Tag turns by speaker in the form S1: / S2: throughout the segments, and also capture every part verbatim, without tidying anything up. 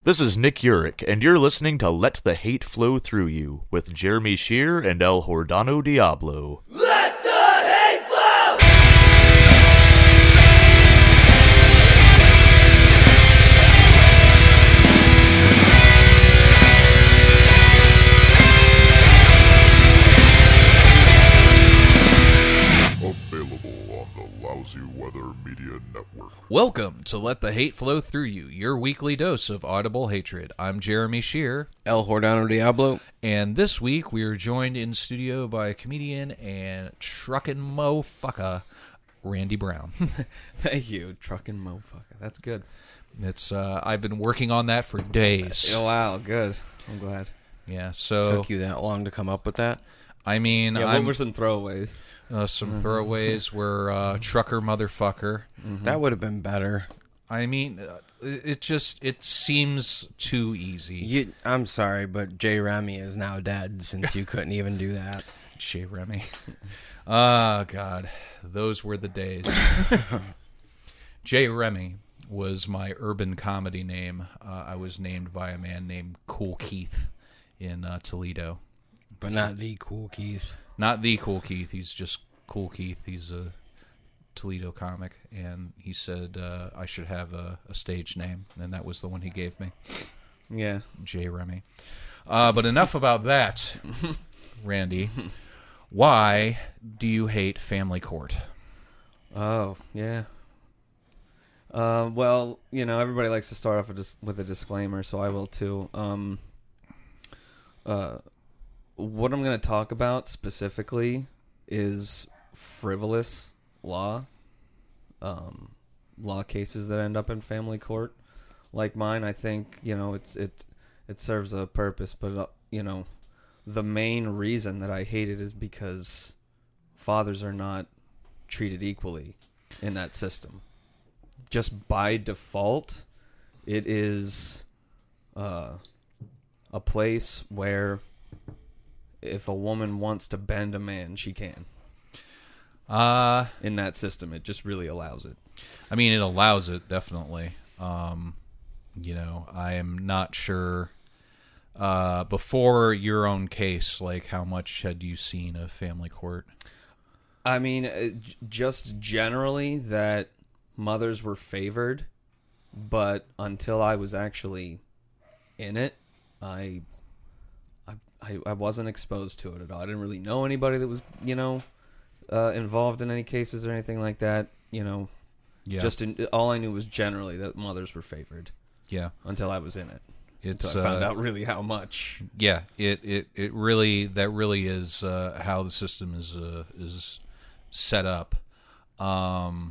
S1: This is Nick Urich, and you're listening to Let the Hate Flow Through You with Jeremy Shear and El Jordano Diablo.
S2: Let the hate flow!
S3: Available on the Lousy Weather Media Network.
S4: Welcome to Let the Hate Flow Through You, your weekly dose of audible hatred. I'm Jeremy Shear.
S5: El Jordano Diablo.
S4: And this week we are joined in studio by comedian and truckin' motherfucker, Randy Brown.
S5: Thank you, truckin' motherfucker. That's good.
S4: It's uh, I've been working on that for days.
S5: Oh, wow, good. I'm glad.
S4: Yeah, so...
S5: Took you that long to come up with that?
S4: I mean,
S5: Yeah, what
S4: I'm,
S5: were some throwaways?
S4: uh, some throwaways were uh, trucker motherfucker.
S5: Mm-hmm. That would have been better.
S4: I mean, uh, it just, it seems too easy.
S5: You, I'm sorry, but Jay Remy is now dead since you couldn't even do that.
S4: Jay Remy. Oh, God. Those were the days. Jay Remy was my urban comedy name. Uh, I was named by a man named Cool Keith in uh, Toledo.
S5: But not the Cool Keith.
S4: Not the Cool Keith. He's just Cool Keith. He's a Toledo comic. And he said uh, I should have a, a stage name. And that was the one he gave me.
S5: Yeah.
S4: Jay Remy. Uh, but enough about that, Randy. Why do you hate Family Court?
S6: Oh, yeah. Uh, well, you know, everybody likes to start off with, dis- with a disclaimer, so I will too. Um, uh, what I'm going to talk about specifically is frivolous law, um, law cases that end up in family court. Like mine, I think, you know, it's it it serves a purpose, but, uh, you know, the main reason that I hate it is because fathers are not treated equally in that system. Just by default, it is uh, a place where if a woman wants to bend a man, she can.
S4: Uh,
S6: in that system, it just really allows it.
S4: I mean, it allows it, definitely. Um, you know, I am not sure... Uh, before your own case, like, how much had you seen of Family Court?
S6: I mean, uh, j- just generally that mothers were favored, but until I was actually in it, I, I, I, I wasn't exposed to it at all. I didn't really know anybody that was, you know, uh, involved in any cases or anything like that. You know,
S4: Yeah.
S6: just in, all I knew was generally that mothers were favored.
S4: Yeah.
S6: Until I was in it.
S4: It's,
S6: so I found
S4: uh,
S6: out really how much.
S4: Yeah, it, it, it really, that really is uh, how the system is uh, is set up. Um,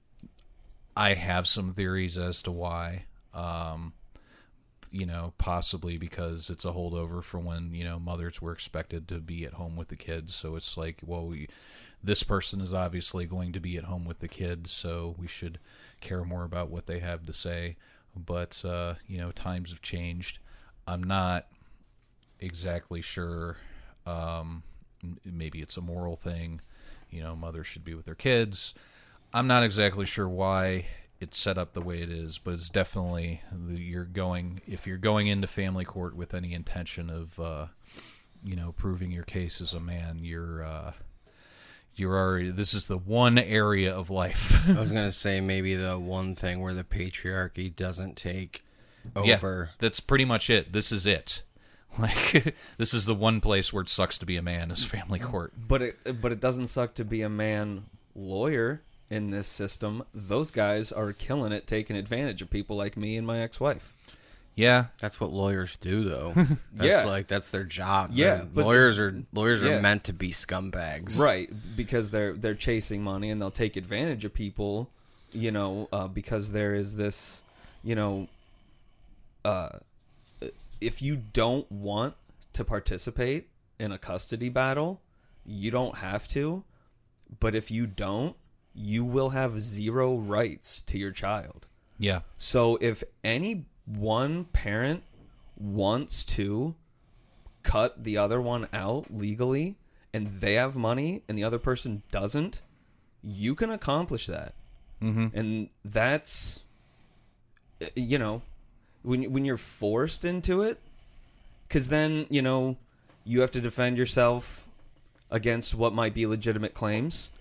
S4: I have some theories as to why. Um, you know, possibly because it's a holdover from when, you know, mothers were expected to be at home with the kids. So it's like, well, we, this person is obviously going to be at home with the kids, so we should care more about what they have to say. But, uh, you know, times have changed. I'm not exactly sure. Um, maybe it's a moral thing. You know, mothers should be with their kids. I'm not exactly sure why it's set up the way it is, but it's definitely, you're going, if you're going into family court with any intention of, uh, you know, proving your case as a man, you're, uh, You're already, this is the one area of life.
S5: I was going to say maybe the one thing where the patriarchy doesn't take over.
S4: Yeah, that's pretty much it. This is it. Like, this is the one place where it sucks to be a man is family court.
S6: But it, but it doesn't suck to be a man lawyer in this system. Those guys are killing it, taking advantage of people like me and my ex-wife.
S4: Yeah.
S5: That's what lawyers do, though. That's
S6: Yeah.
S5: like, that's their job.
S6: Yeah,
S5: They're-
S6: but-
S5: lawyers are lawyers
S6: Yeah.
S5: are meant to be scumbags.
S6: Right, because they're they're chasing money and they'll take advantage of people, you know, uh, because there is this, you know, uh, if you don't want to participate in a custody battle, you don't have to, but if you don't, you will have zero rights to your child.
S4: Yeah.
S6: So if any one parent wants to cut the other one out legally and they have money and the other person doesn't, you can accomplish that.
S4: Mm-hmm.
S6: And that's, you know, when when you're forced into it, because then, you know, you have to defend yourself against what might be legitimate claims,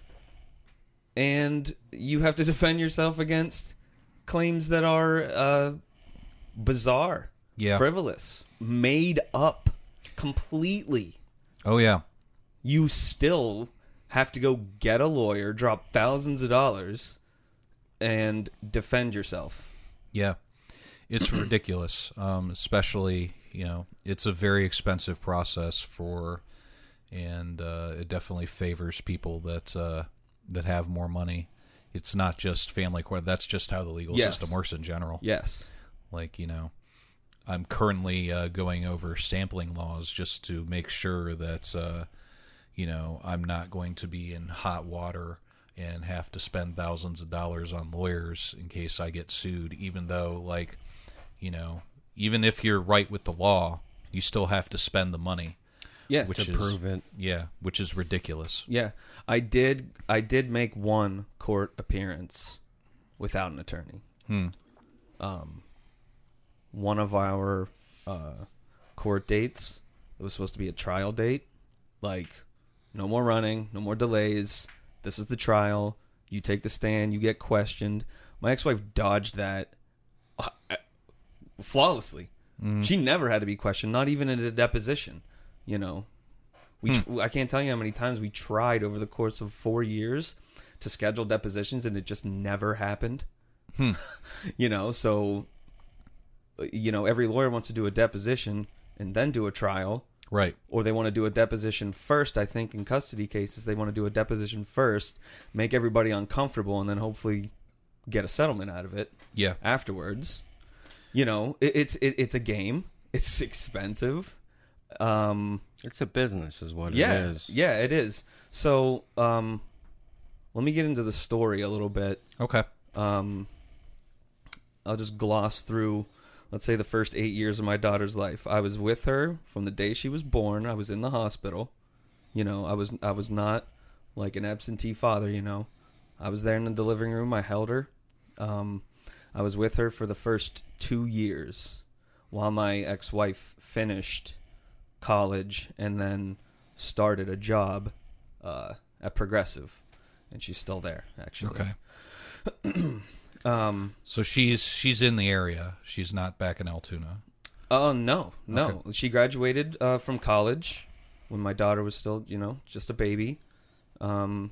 S6: and you have to defend yourself against claims that are uh, bizarre,
S4: yeah.
S6: frivolous, made up completely.
S4: Oh, yeah.
S6: You still have to go get a lawyer, drop thousands of dollars, and defend yourself.
S4: Yeah. It's ridiculous, um, especially, you know, it's a very expensive process for, and uh, it definitely favors people that uh, that have more money. It's not just family court. That's just how the legal
S6: Yes.
S4: system works in general.
S6: Yes.
S4: Like, you know, I'm currently uh, going over sampling laws just to make sure that, uh, you know, I'm not going to be in hot water and have to spend thousands of dollars on lawyers in case I get sued, even though, like, you know, even if you're right with the law, you still have to spend the money.
S6: Yeah,
S4: which
S5: to
S4: is,
S5: prove it.
S4: Yeah, which is ridiculous.
S6: Yeah, I did. I did make one court appearance without an attorney.
S4: Hmm.
S6: Um, one of our uh, court dates, it was supposed to be a trial date. Like, no more running, no more delays. This is the trial. You take the stand. You get questioned. My ex-wife dodged that uh, flawlessly. Mm. She never had to be questioned, not even in a deposition. You know, we hmm. I can't tell you how many times we tried over the course of four years to schedule depositions, and it just never happened.
S4: Hmm.
S6: You know, so, you know, every lawyer wants to do a deposition and then do a trial.
S4: Right.
S6: Or they want to do a deposition first. I think in custody cases, they want to do a deposition first, make everybody uncomfortable, and then hopefully get a settlement out of it.
S4: Yeah.
S6: Afterwards. You know, it, it's it, it's a game. It's expensive. Um,
S5: it's a business is what
S6: yeah,
S5: it is.
S6: Yeah, it is. So, um, let me get into the story a little bit.
S4: Okay.
S6: Um, I'll just gloss through, let's say, the first eight years of my daughter's life. I was with her from the day she was born. I was in the hospital. You know, I was I was not like an absentee father, you know. I was there in the delivery room. I held her. Um, I was with her for the first two years while my ex-wife finished college and then started a job uh, at Progressive, and she's still there, actually.
S4: Okay. um, so she's she's in the area. She's not back in Altoona.
S6: Oh uh, no, no.
S4: Okay.
S6: She graduated uh, from college when my daughter was still, you know, just a baby. Um,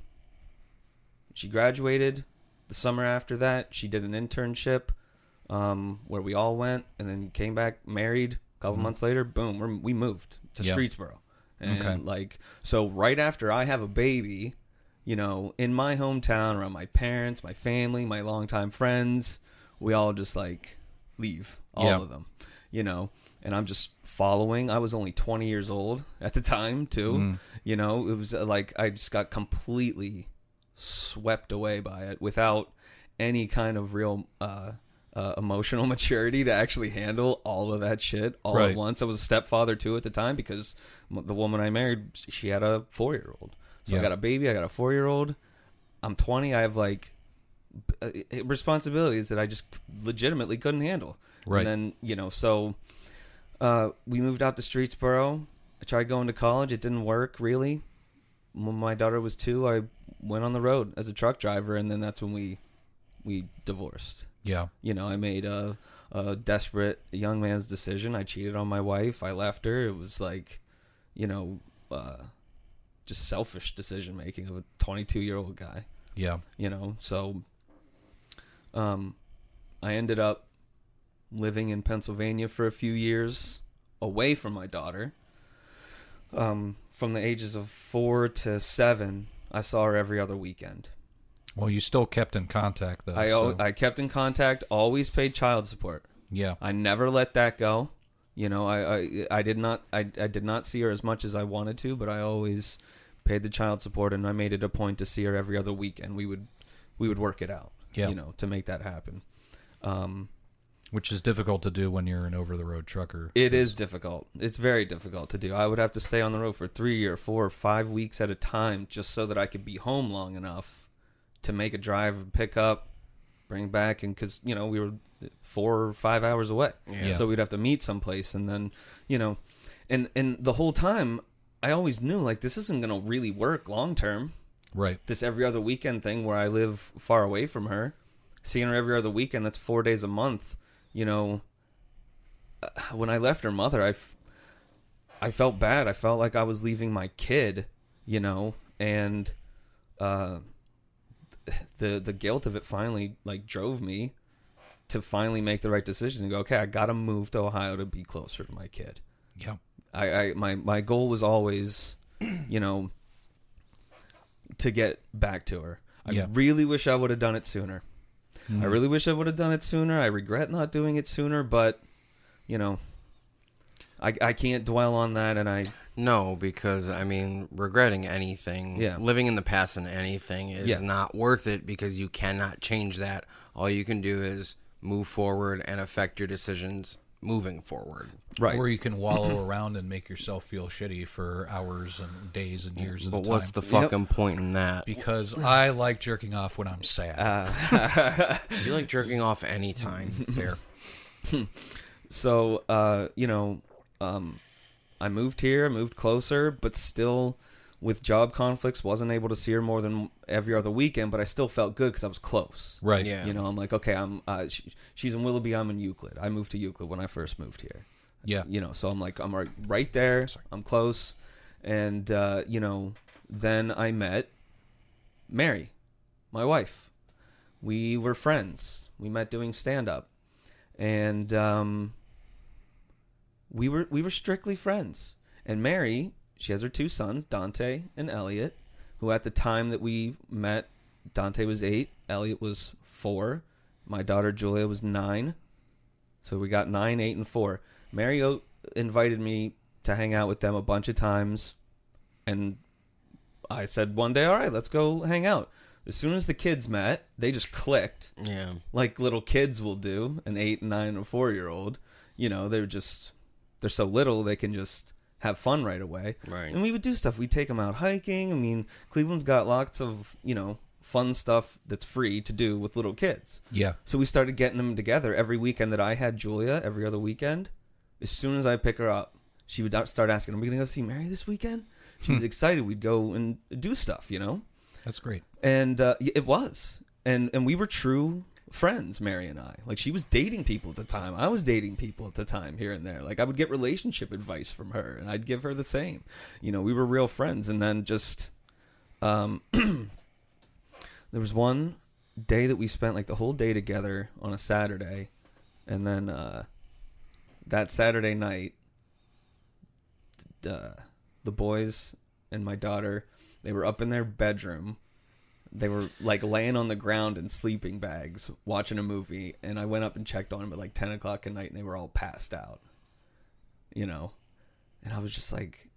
S6: she graduated. The summer after that, she did an internship um, where we all went, and then came back married. A couple mm-hmm. months later, boom, we're, we moved to yep. Streetsboro. And
S4: okay.
S6: like, so right after I have a baby, you know, in my hometown, around my parents, my family, my longtime friends, we all just like leave, all
S4: yep.
S6: of them, you know, and I'm just following. I was only twenty years old at the time too. Mm. You know, it was like, I just got completely swept away by it without any kind of real, uh, Uh, emotional maturity to actually handle all of that shit all
S4: right.
S6: at once. I was a stepfather too at the time because the woman I married, she had a four-year-old. So yeah. I got a baby, I got a four-year-old. I'm twenty. I have like responsibilities that I just legitimately couldn't handle.
S4: Right.
S6: And then, you know, so uh, we moved out to Streetsboro. I tried going to college. It didn't work really. When my daughter was two, I went on the road as a truck driver, and then that's when we we divorced.
S4: Yeah.
S6: You know, I made a, a desperate young man's decision. I cheated on my wife. I left her. It was like, you know, uh, just selfish decision making of a twenty-two-year-old guy.
S4: Yeah.
S6: You know, so um, I ended up living in Pennsylvania for a few years away from my daughter. Um, from the ages of four to seven, I saw her every other weekend.
S4: Well, you still kept in contact, though.
S6: I
S4: so.
S6: I kept in contact, always paid child support.
S4: Yeah.
S6: I never let that go. You know, I, I, I did not I, I did not see her as much as I wanted to, but I always paid the child support, and I made it a point to see her every other weekend. We would we would work it out,
S4: yeah.
S6: you know, to make that happen. Um,
S4: Which is difficult to do when you're an over-the-road trucker.
S6: It is difficult. It's very difficult to do. I would have to stay on the road for three or four or five weeks at a time just so that I could be home long enough to make a drive and pick up, bring back, and because you know we were four or five hours away,
S4: Yeah.
S6: so we'd have to meet someplace, and then you know, and and the whole time I always knew like this isn't gonna really work long term.
S4: Right.
S6: This every other weekend thing where I live far away from her, seeing her every other weekend, that's four days a month. You know, when I left her mother, I, f- I felt bad. I felt like I was leaving my kid, you know, and uh, the the guilt of it finally like drove me to finally make the right decision and go, okay, I gotta move to Ohio to be closer to my kid.
S4: Yeah.
S6: I, I my my goal was always, you know, to get back to her. I
S4: Yeah.
S6: really wish I would have done it sooner.
S4: Mm-hmm.
S6: I really wish I would have done it sooner. I regret not doing it sooner, but you know, I I can't dwell on that, and I
S5: No, because, I mean, regretting anything,
S6: Yeah.
S5: living in the past in anything is
S6: Yeah.
S5: not worth it because you cannot change that. All you can do is move forward and affect your decisions moving forward.
S6: right.
S4: Or you can wallow around and make yourself feel shitty for hours and days and years at a
S5: But
S4: time.
S5: what's the fucking point in that?
S4: Because I like jerking off when I'm sad.
S5: You like jerking off anytime.
S4: Fair.
S6: So, uh, you know, um, I moved here, I moved closer, but still with job conflicts, wasn't able to see her more than every other weekend, but I still felt good because I was close.
S4: Right.
S5: Yeah.
S6: You know, I'm like, okay, I'm uh, she, she's in Willoughby, I'm in Euclid. I moved to Euclid when I first moved here.
S4: Yeah.
S6: You know, so I'm like, I'm right, right there. I'm close. And, uh, you know, then I met Mary, my wife. We were friends. We met doing stand-up. And um, we were we were strictly friends. And Mary, she has her two sons, Dante and Elliot, who at the time that we met, Dante was eight, Elliot was four. My daughter Julia was nine. So we got nine, eight, and four. Mary o- invited me to hang out with them a bunch of times, and I said one day, all right, let's go hang out. As soon as the kids met, they just clicked,
S5: Yeah.
S6: like little kids will do, an eight, nine, and a four-year-old. You know, they're just, they're so little, they can just have fun right away.
S5: Right.
S6: And we would do stuff. We'd take them out hiking. I mean, Cleveland's got lots of, you know, fun stuff that's free to do with little kids.
S4: Yeah.
S6: So we started getting them together every weekend that I had Julia, every other weekend. As soon as I pick her up, she would start asking, are we going to go see Mary this weekend? She was excited. We'd go and do stuff, you know?
S4: That's great.
S6: And uh, it was. And and we were true friends, Mary and I. Like, she was dating people at the time. I was dating people at the time here and there. Like, I would get relationship advice from her, and I'd give her the same. You know, we were real friends. And then just... um, there was one day that we spent, like, the whole day together on a Saturday. And then uh, that Saturday night, uh, the boys and my daughter, they were up in their bedroom. They were like laying on the ground in sleeping bags watching a movie, and I went up and checked on them at like ten o'clock at night, and they were all passed out, you know. And I was just like,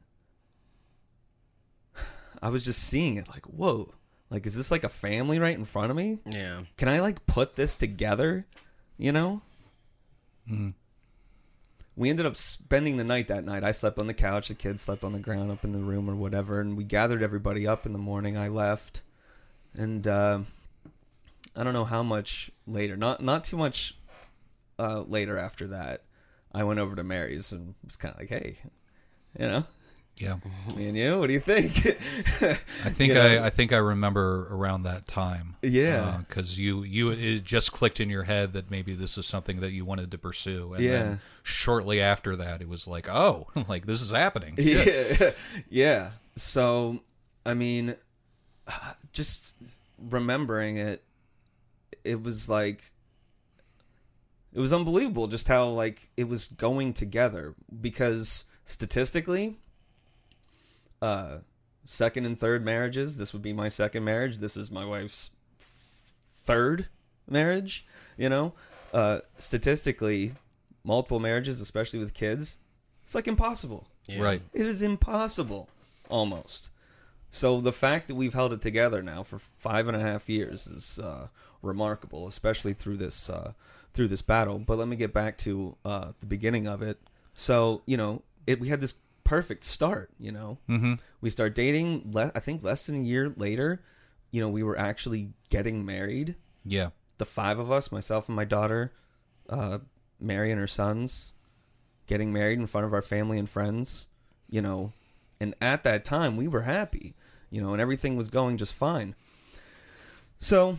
S6: I was just seeing it like, whoa, like, is this like a family right in front of me?
S5: Yeah.
S6: Can I like put this together, you know?
S4: Mm.
S6: We ended up spending the night that night. I slept on the couch. The kids slept on the ground up in the room or whatever. And we gathered everybody up in the morning. I left. And uh, I don't know how much later. Not not too much uh, later after that. I went over to Mary's and was kind of like, hey, you know,
S4: Yeah.
S6: me and you, what do you think?
S4: I think
S6: You know?
S4: I, I think I remember around that time.
S6: Yeah.
S4: Because you you it just clicked in your head that maybe this is something that you wanted to pursue, and
S6: Yeah.
S4: then shortly after that, it was like, oh, like this is happening. Shit.
S6: Yeah. Yeah. So, I mean, just remembering it, it was like, it was unbelievable just how, like, it was going together. Because statistically, uh, second and third marriages, this would be my second marriage. This is my wife's f- third marriage, you know? Uh, statistically, multiple marriages, especially with kids, it's like impossible.
S5: Yeah.
S4: Right.
S6: It is impossible, almost. So the fact that we've held it together now for five and a half years is uh, remarkable, especially through this uh, through this battle. But let me get back to uh, the beginning of it. So, you know, it we had this perfect start. You know,
S4: Mm-hmm.
S6: we start dating. Le- I think less than a year later, you know, we were actually getting married.
S4: Yeah.
S6: the five of us, myself and my daughter, uh, Mary and her sons, getting married in front of our family and friends, you know, and at that time we were happy, you know, and everything was going just fine. So,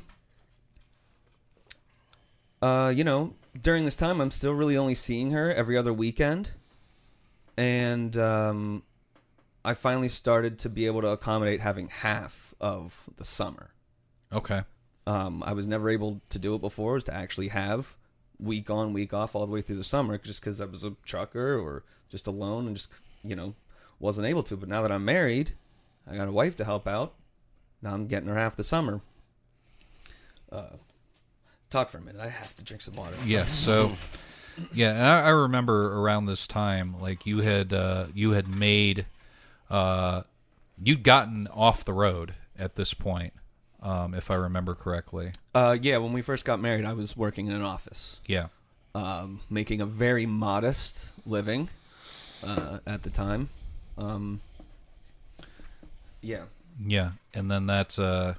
S6: uh, you know, during this time, I'm still really only seeing her every other weekend. And um, I finally started to be able to accommodate having half of the summer.
S4: Okay.
S6: Um, I was never able to do it before, was to actually have week on, week off all the way through the summer, just because I was a trucker or just alone and just, you know, wasn't able to. But now that I'm married, I got a wife to help out. Now I'm getting her half the summer. Uh, talk for a minute. I have to drink some water.
S4: Yeah. So, yeah, and I, I remember around this time, like you had uh, you had made, uh, you'd gotten off the road at this point, um, if I remember correctly.
S6: Uh, yeah, when we first got married, I was working in an office,
S4: Yeah.
S6: um, making a very modest living uh, at the time. Um, yeah.
S4: Yeah, and then that, uh,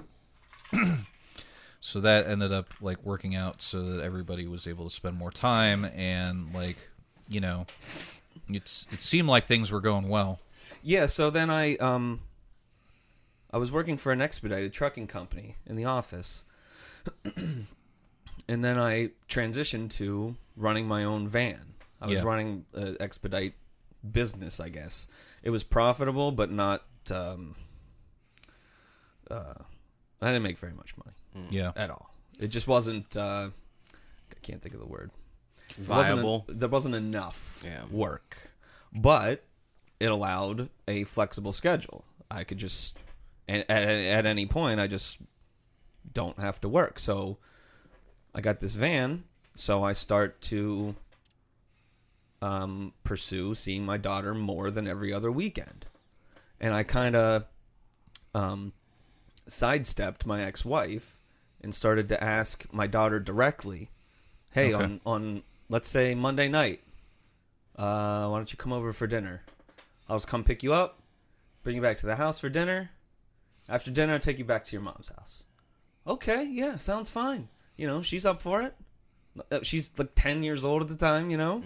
S4: so that ended up like working out so that everybody was able to spend more time, and like, you know, it's it seemed like things were going well.
S6: Yeah, so then I um I was working for an expedited trucking company in the office. And then I transitioned to running my own van. I was
S4: Yeah.
S6: running an expedite business, I guess. It was profitable, but not um uh I didn't make very much money
S4: Yeah.
S6: at all. It just wasn't uh I can't think of the word. It
S5: Viable.
S6: Wasn't, there wasn't enough
S5: Yeah.
S6: work. But it allowed a flexible schedule. I could just, at, at, at any point, I just don't have to work. So I got this van, so I start to um, pursue seeing my daughter more than every other weekend. And I kind of um, sidestepped my ex-wife and started to ask my daughter directly, hey,
S4: Okay.
S6: on, on, let's say, Monday night, uh, why don't you come over for dinner? I'll just come pick you up, bring you back to the house for dinner. After dinner, I'll take you back to your mom's house. Okay, yeah, sounds fine. You know, she's up for it. Uh, She's like ten years old at the time, you know?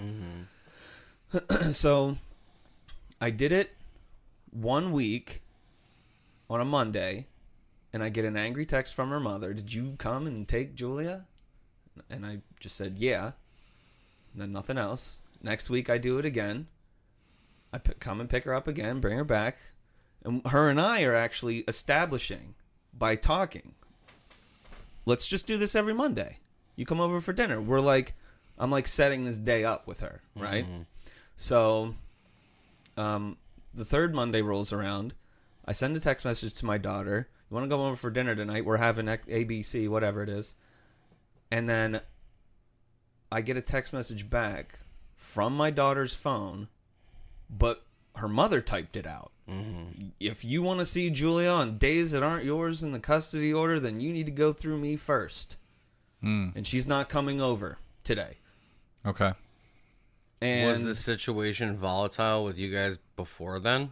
S6: So, I did it one week on a Monday, and I get an angry text from her mother. Did you come and take Julia? And I just said, yeah. And then nothing else. Next week, I do it again. I p- come and pick her up again, bring her back. And her and I are actually establishing by talking. Let's just do this every Monday. You come over for dinner. We're like, I'm like setting this day up with her, right? So, um, the third Monday rolls around. I send a text message to my daughter. You want to go over for dinner tonight? We're having A B C, whatever it is. And then I get a text message back from my daughter's phone, but her mother typed it out. Mm-hmm. If you want to see Julia on days that aren't yours in the custody order, then you need to go through me first.
S4: Mm.
S6: And she's not coming over today.
S4: Okay.
S6: And
S5: Was the situation volatile with you guys before then?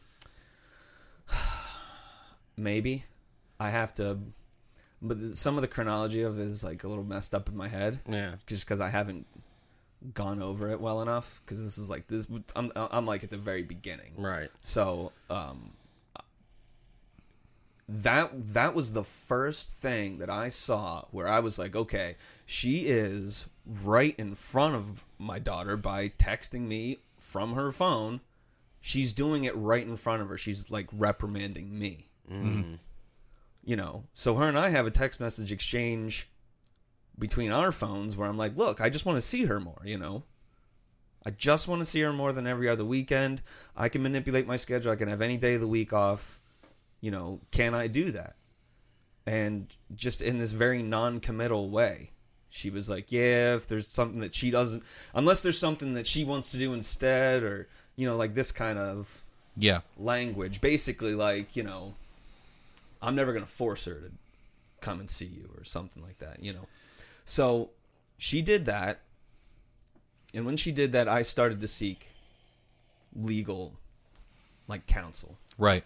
S6: maybe I have to, but the- some of the chronology of it is like a little messed up in my head.
S5: Yeah.
S6: Just because I haven't gone over it well enough. Because this is like this. I'm I'm like at the very beginning.
S5: Right.
S6: So um, that that was the first thing that I saw where I was like, okay, she is right in front of my daughter by texting me from her phone. She's doing it right in front of her. She's like reprimanding me.
S5: Mm-hmm.
S6: You know, so her and I have a text message exchange between our phones where I'm like, look, I just want to see her more, you know. I just want to see her more than every other weekend. I can manipulate my schedule. I can have any day of the week off. You know, can I do that? And just in this very non-committal way, she was like, yeah, if there's something that she doesn't, unless there's something that she wants to do instead, or, you know, like this kind of
S4: Yeah.
S6: language. Basically, like, you know, I'm never going to force her to come and see you or something like that, you know. So she did that. And when she did that, I started to seek legal, like, counsel.
S4: Right.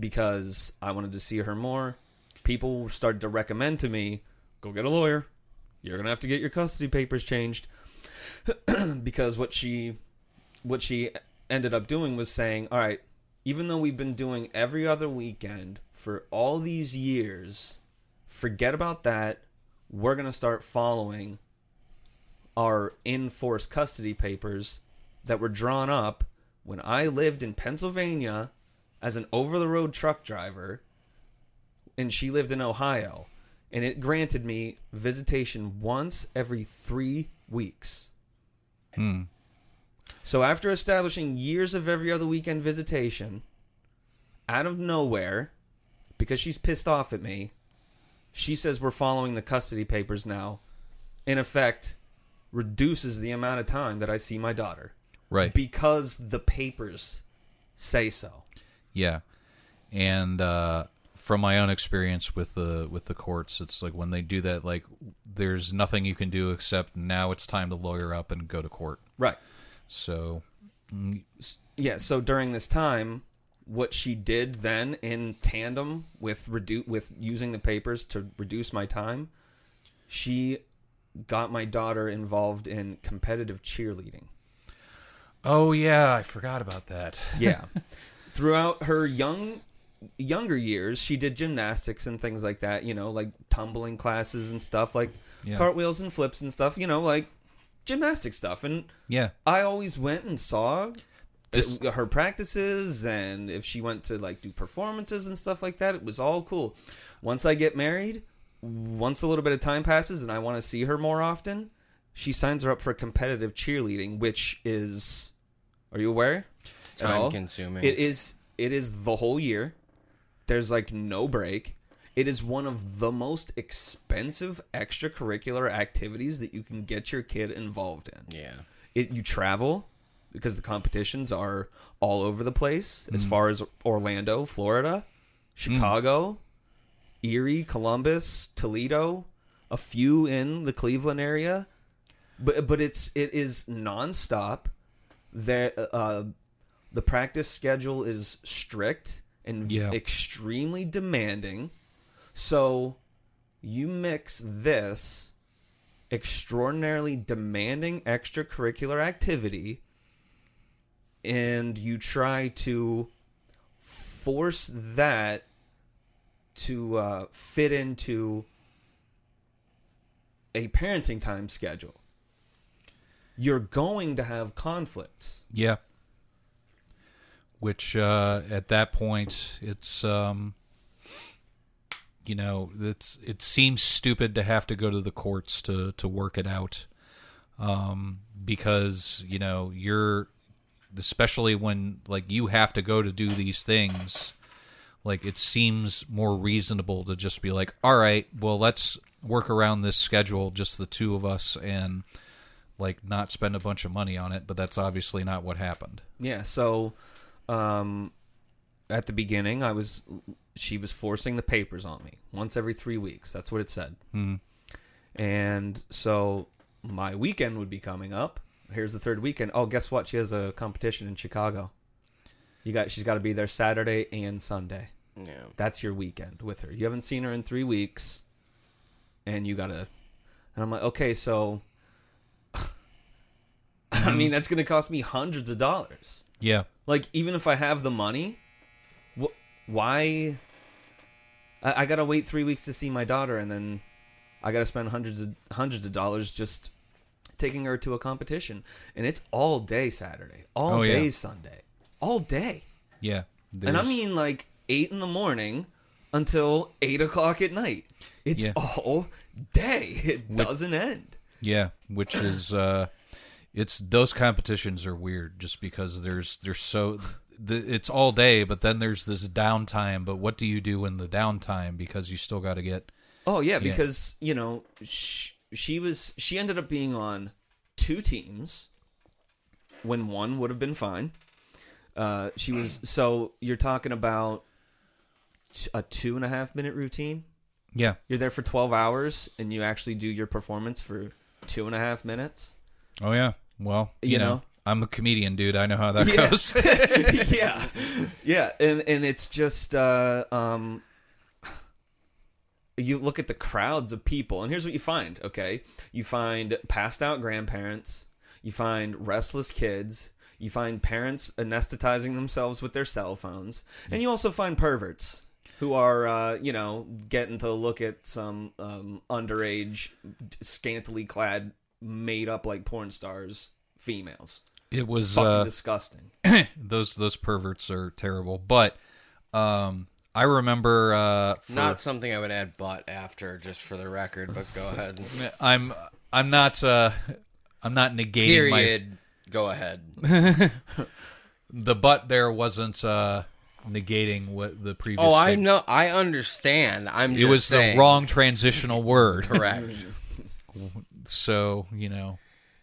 S6: Because I wanted to see her more. People started to recommend to me, go get a lawyer. you're gonna have to get your custody papers changed. Because what she what she ended up doing was saying, all right, even though we've been doing every other weekend for all these years, forget about that. We're going to start following our in-force custody papers that were drawn up when I lived in Pennsylvania as an over-the-road truck driver, and she lived in Ohio. And it granted me visitation once every three weeks.
S4: Hmm.
S6: So after establishing years of every other weekend visitation, out of nowhere, because she's pissed off at me, she says we're following the custody papers now. In effect, reduces the amount of time that I see my daughter.
S4: Right.
S6: Because the papers say so.
S4: Yeah. And uh, from my own experience with the with the courts, it's like when they do that, like there's nothing you can do except now it's time to lawyer up and go to court.
S6: Right.
S4: So,
S6: yeah, so during this time, what she did then in tandem with redu- with using the papers to reduce my time, she got my daughter involved in competitive cheerleading.
S4: oh yeah, I forgot about that.
S6: Yeah. Throughout her young younger years, she did gymnastics and things like that, you know, like tumbling classes and stuff, like
S4: Yeah.
S6: cartwheels and flips and stuff, you know, like gymnastic stuff. And
S4: Yeah.
S6: I always went and saw
S4: This-
S6: her practices, and if she went to like do performances and stuff like that, it was all cool. Once I get married, once a little bit of time passes and I want to see her more often, she signs her up for competitive cheerleading, which is, are you aware?
S5: It's
S6: At all?
S5: time consuming.
S6: It is. It is the whole year. There's like no break. It is one of the most expensive extracurricular activities that you can get your kid involved in.
S5: Yeah.
S6: It you travel because the competitions are all over the place, as far as Orlando, Florida, Chicago, Erie, Columbus, Toledo, a few in the Cleveland area. But but it's it is nonstop. There uh the practice schedule is strict and
S4: Yeah.
S6: extremely demanding. So you mix this extraordinarily demanding extracurricular activity and you try to force that to uh, fit into a parenting time schedule. You're going to have conflicts.
S4: Yeah. Which uh, at that point, it's um, you know, it's it seems stupid to have to go to the courts to to work it out, um, because you know you're, especially when like you have to go to do these things, like it seems more reasonable to just be like, all right, well let's work around this schedule, just the two of us, and like not spend a bunch of money on it. But that's obviously not what happened.
S6: Yeah, so um, at the beginning, I was she was forcing the papers on me once every three weeks. That's what it said.
S4: Mm.
S6: And so my weekend would be coming up. Here's the third weekend. Oh, guess what? She has a competition in Chicago. You got. She's got to be there Saturday and Sunday.
S5: Yeah.
S6: That's your weekend with her. You haven't seen her in three weeks, and you gotta. And I'm like, okay, so. I mean, that's gonna cost me hundreds of dollars.
S4: Yeah.
S6: Like, even if I have the money, wh- why? I, I gotta wait three weeks to see my daughter, and then I gotta spend hundreds of hundreds of dollars just taking her to a competition, and it's all day Saturday, all
S4: Oh,
S6: day
S4: yeah.
S6: Sunday, all day,
S4: Yeah.
S6: and I
S4: There's-
S6: mean like eight in the morning until eight o'clock at night. It's
S4: Yeah.
S6: all day. It doesn't end.
S4: Yeah, which is uh, it's those competitions are weird just because there's there's so the, it's all day, but then there's this downtime. But what do you do in the downtime because you still got to get
S6: Oh yeah,
S4: Yeah.
S6: because you know she, she was she ended up being on two teams when one would have been fine. Uh, she was so you're talking about a two and a half minute routine.
S4: yeah
S6: You're there for twelve hours and you actually do your performance for two and a half minutes.
S4: oh yeah well you,
S6: You
S4: know,
S6: know?
S4: I'm a comedian, dude. I know how that
S6: Yeah.
S4: goes.
S6: yeah, yeah, and and it's just uh, um, you look at the crowds of people, and here's what you find, okay? You find passed out grandparents, you find restless kids, you find parents anesthetizing themselves with their cell phones, and you also find perverts who are, uh, you know, getting to look at some um, underage, scantily clad, made up like porn stars females.
S4: It was
S6: it's fucking
S4: uh,
S6: disgusting.
S4: those those perverts are terrible, but um, I remember uh, for,
S5: Not something I would add "but" after, just for the record. But go ahead.
S4: I'm I'm not uh, I'm not negating my
S5: Period. Go ahead.
S4: the but there wasn't uh, negating what the previous.
S5: Oh, I
S4: thing.
S5: know. I understand. I'm.
S4: It
S5: just
S4: was
S5: saying.
S4: the wrong transitional word.
S5: Correct.
S4: So, you know,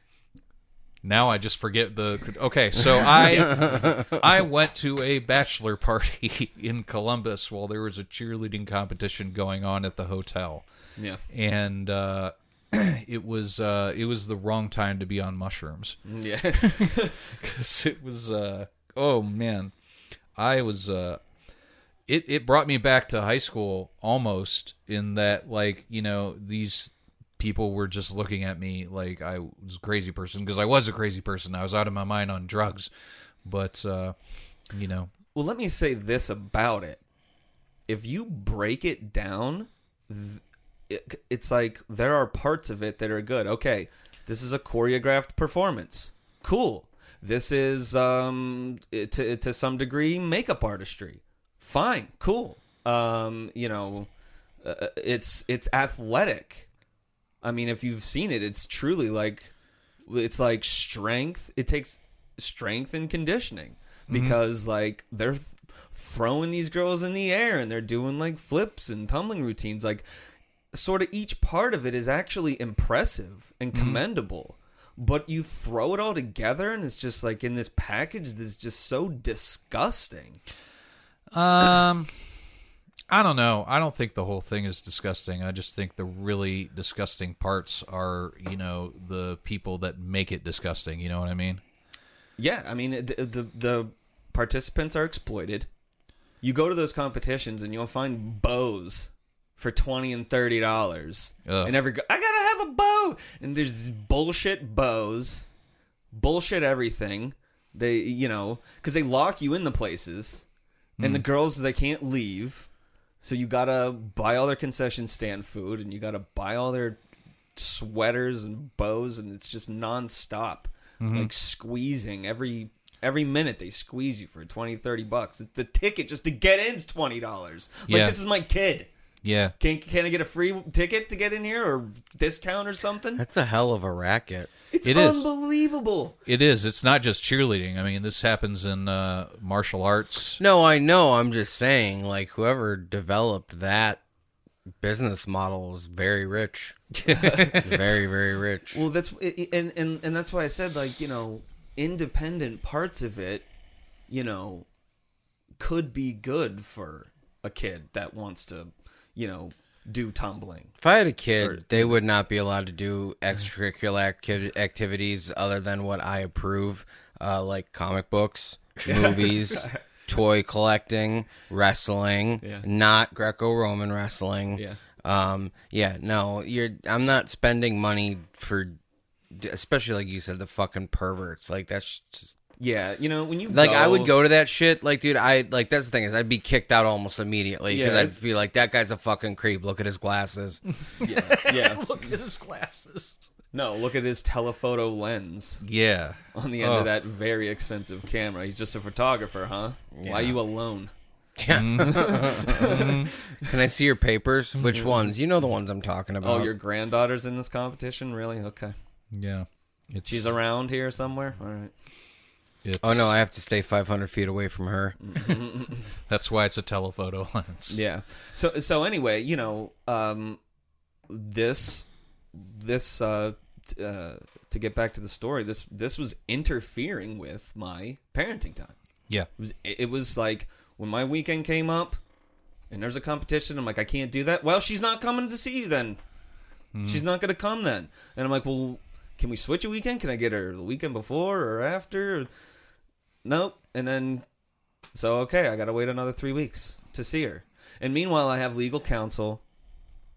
S4: now I just forget the. Okay, so I I went to a bachelor party in Columbus while there was a cheerleading competition going on at the hotel.
S6: Yeah.
S4: And uh, it was uh, it was the wrong time to be on mushrooms.
S6: Yeah.
S4: Because it was, uh, oh man, I was, uh, it, it brought me back to high school almost, in that, like, you know, these people were just looking at me like I was a crazy person, because I was a crazy person. I was out of my mind on drugs. But, uh, you know.
S6: Well, let me say this about it. If you break it down, th- it, it's like there are parts of it that are good. Okay, this is a choreographed performance. Cool. This is, um, to to some degree, makeup artistry. Fine. Cool. Um, you know, uh, it's it's athletic. I mean, if you've seen it, it's truly like, it's like strength. It takes strength and conditioning, because mm-hmm. like they're th- throwing these girls in the air and they're doing like flips and tumbling routines. Like, sort of each part of it is actually impressive and commendable. Mm-hmm. But you throw it all together, and it's just like in this package that's just so disgusting.
S4: Um, I don't know. I don't think the whole thing is disgusting. I just think the really disgusting parts are, you know, the people that make it disgusting. You know what I mean?
S6: Yeah, I mean, the the, the participants are exploited. You go to those competitions, and you'll find bows for twenty and thirty dollars, and every I gotta have a bow, and there's these bullshit bows, bullshit everything. They, you know, because they lock you in the places, and mm. the girls, they can't leave, so you gotta buy all their concession stand food, and you gotta buy all their sweaters and bows, and it's just nonstop, mm-hmm. like squeezing every. Every minute they squeeze you for twenty, thirty bucks. The ticket just to get in is twenty dollars. Like,
S4: yeah.
S6: This is my kid.
S4: Yeah.
S6: Can can I get a free ticket to get in here, or discount or something?
S5: That's a hell of a racket.
S6: It's
S4: it
S6: unbelievable.
S4: Is. It is. It's not just cheerleading. I mean, this happens in uh, martial arts.
S5: No, I know. I'm just saying, like, whoever developed that business model is very rich. very, very rich.
S6: Well, that's and, and and that's why I said, like, you know, independent parts of it, you know, could be good for a kid that wants to, you know, do tumbling.
S5: If I had a kid,
S6: or,
S5: they would not be allowed to do extracurricular acti- activities other than what I approve, uh, like comic books, movies, toy collecting, wrestling,
S6: yeah.
S5: not Greco-Roman wrestling.
S6: Yeah.
S5: Um, yeah, no, you're. I'm not spending money for, especially like you said, the fucking perverts. Like, that's just.
S6: Yeah, you know, when you
S5: like,
S6: go,
S5: I would go to that shit. Like, dude, I like that's the thing is I'd be kicked out almost immediately because
S6: Yeah,
S5: I'd
S6: it's-
S5: feel like that guy's a fucking creep. Look at his glasses.
S6: Yeah, yeah.
S4: Look at his glasses.
S6: No, look at his telephoto lens
S4: Yeah.
S6: on the end
S4: Oh.
S6: of that very expensive camera. He's just a photographer, huh? Why
S5: Yeah.
S6: you alone?
S5: Yeah. Can I see your papers? Which ones? You know the ones I'm talking about.
S6: Oh, your granddaughter's in this competition? Really? Okay.
S4: Yeah. It's,
S6: She's around here somewhere? All right.
S4: It's,
S5: Oh no, I have to stay five hundred feet away from her.
S4: That's why it's a telephoto lens.
S6: Yeah. So so anyway, you know, um, this this uh, t- uh, to get back to the story, this this was interfering with my parenting time.
S4: Yeah.
S6: It was it was like when my weekend came up and there's a competition, I'm like, I can't do that. Well, she's not coming to see you then. Mm. She's not going to come then. And I'm like, well, can we switch a weekend? Can I get her the weekend before or after? Nope. And then, so, okay, I got to wait another three weeks to see her. And meanwhile, I have legal counsel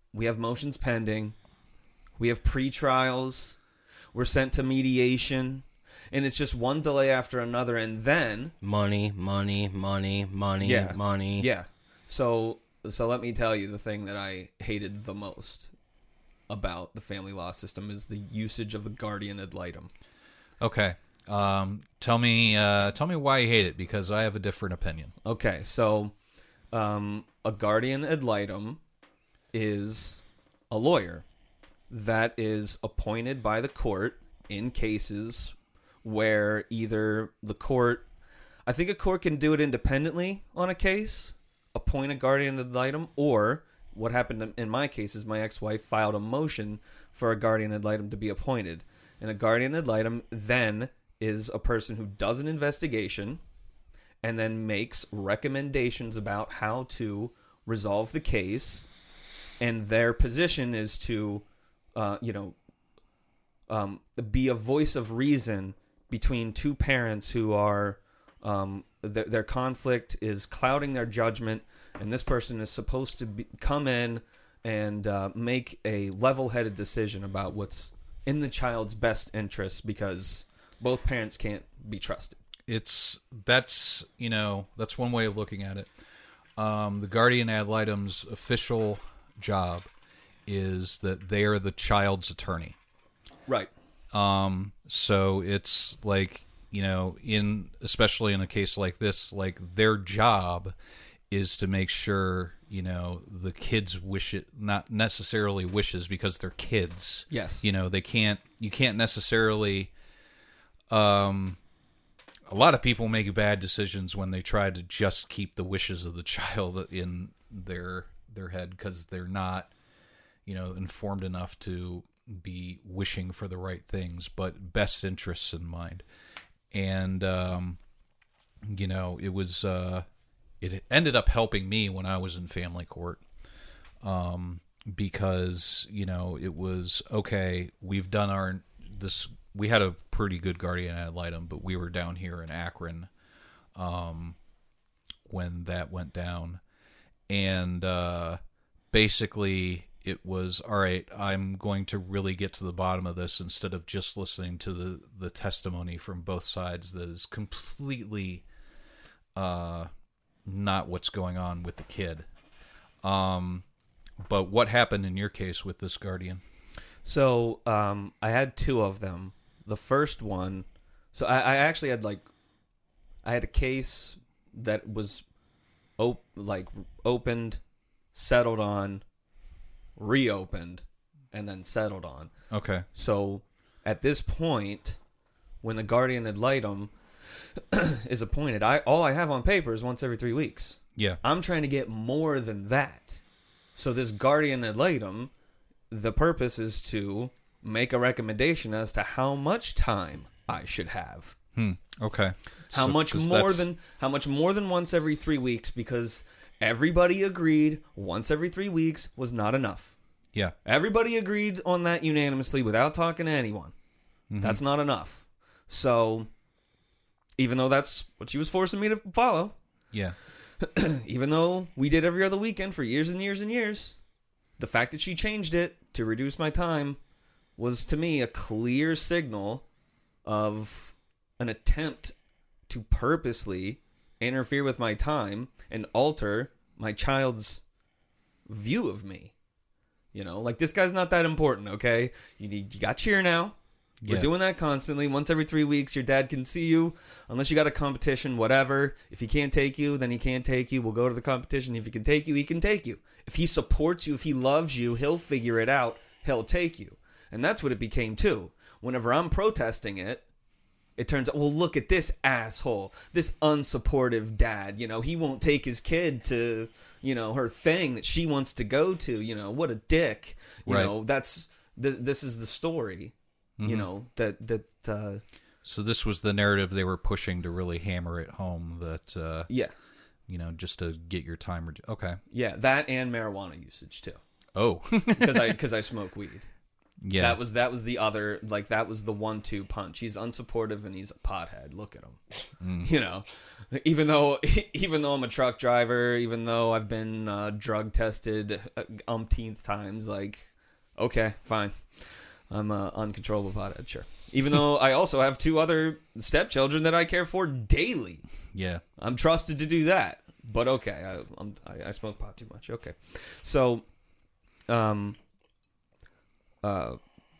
S6: we have motions pending, we have pre-trials, we're sent to mediation, and it's just one delay after another, and then
S5: Money, money, money, money,
S6: Yeah.
S5: money.
S6: yeah. So so let me tell you the thing that I hated the most about the family law system is the usage of the guardian ad litem.
S4: Okay. Um, tell me, uh, tell me why you hate it, because I have a different opinion.
S6: Okay, so um, a guardian ad litem is a lawyer that is appointed by the court in cases where either the court, I think a court can do it independently on a case, appoint a guardian ad litem, or what happened in my case is my ex-wife filed a motion for a guardian ad litem to be appointed. And a guardian ad litem then is a person who does an investigation and then makes recommendations about how to resolve the case. And their position is to, uh, you know, um, be a voice of reason between two parents who are, um, th- their conflict is clouding their judgment, and this person is supposed to be, come in and uh, make a level-headed decision about what's in the child's best interest, because both parents can't be trusted.
S4: It's that's you know that's one way of looking at it. Um, the guardian ad litem's official job is that they are the child's attorney.
S6: Right.
S4: Um, so it's like, you know, in especially in a case like this, like their job is to make sure, you know, the kids wish it, not necessarily wishes because they're kids.
S6: Yes.
S4: You know, they can't, you can't necessarily, um, a lot of people make bad decisions when they try to just keep the wishes of the child in their, their head, because they're not, you know, informed enough to be wishing for the right things, but best interests in mind. And, um, you know, it was, uh, it ended up helping me when I was in family court, um, because, you know, it was, okay, we've done our, this, we had a pretty good guardian ad litem, but we were down here in Akron, um, when that went down. And, uh, basically it was, all right, I'm going to really get to the bottom of this instead of just listening to the, the testimony from both sides that is completely, uh, not what's going on with the kid. Um, but what happened in your case with this guardian?
S6: So um, I had two of them. The first one, so I, I actually had like, I had a case that was op- like opened, settled on, reopened, and then settled on.
S4: Okay.
S6: So at this point, when the guardian ad litem is appointed, I all I have on paper is once every three weeks.
S4: Yeah.
S6: I'm trying to get more than that. So this guardian ad litem, the purpose is to make a recommendation as to how much time I should have.
S4: Hmm. Okay.
S6: How
S4: So-
S6: much
S4: 'cause
S6: more
S4: that's-
S6: than how much more than once every three weeks? Because everybody agreed once every three weeks was not enough.
S4: Yeah.
S6: Everybody agreed on that unanimously without talking to anyone.
S4: Mm-hmm.
S6: That's not enough. So, even though that's what she was forcing me to follow,
S4: Yeah.
S6: even though we did every other weekend for years and years and years, the fact that she changed it to reduce my time was, to me, a clear signal of an attempt to purposely interfere with my time and alter my child's view of me. You know, like, this guy's not that important, okay? You need, you got cheer now. We're
S4: Yeah.
S6: doing that constantly. Once every three weeks, your dad can see you. Unless you got a competition, whatever. If he can't take you, then he can't take you. We'll go to the competition. If he can take you, he can take you. If he supports you, if he loves you, he'll figure it out. He'll take you. And that's what it became, too. Whenever I'm protesting it, it turns out, well, look at this asshole, this unsupportive dad. You know, he won't take his kid to, you know, her thing that she wants to go to. You know, what a dick. You
S4: Right.
S6: know, that's, th- this is the story, you know, that, that, uh,
S4: So this was the narrative they were pushing to really hammer it home that, uh,
S6: yeah,
S4: you know, just to get your time. Redu- okay.
S6: yeah, that and marijuana usage too.
S4: Oh.
S6: Because I, because I smoke weed.
S4: Yeah.
S6: That was that was the other, like, that was the one two punch. He's unsupportive and he's a pothead. Look at him. Mm. You know, even though even though I'm a truck driver, even though I've been uh, drug tested umpteenth times, like, okay, fine. I'm a uncontrollable pothead, sure. Even though I also have two other stepchildren that I care for daily.
S4: Yeah.
S6: I'm trusted to do that. But okay, I, I'm, I, I smoke pot too much. Okay. So, um, uh,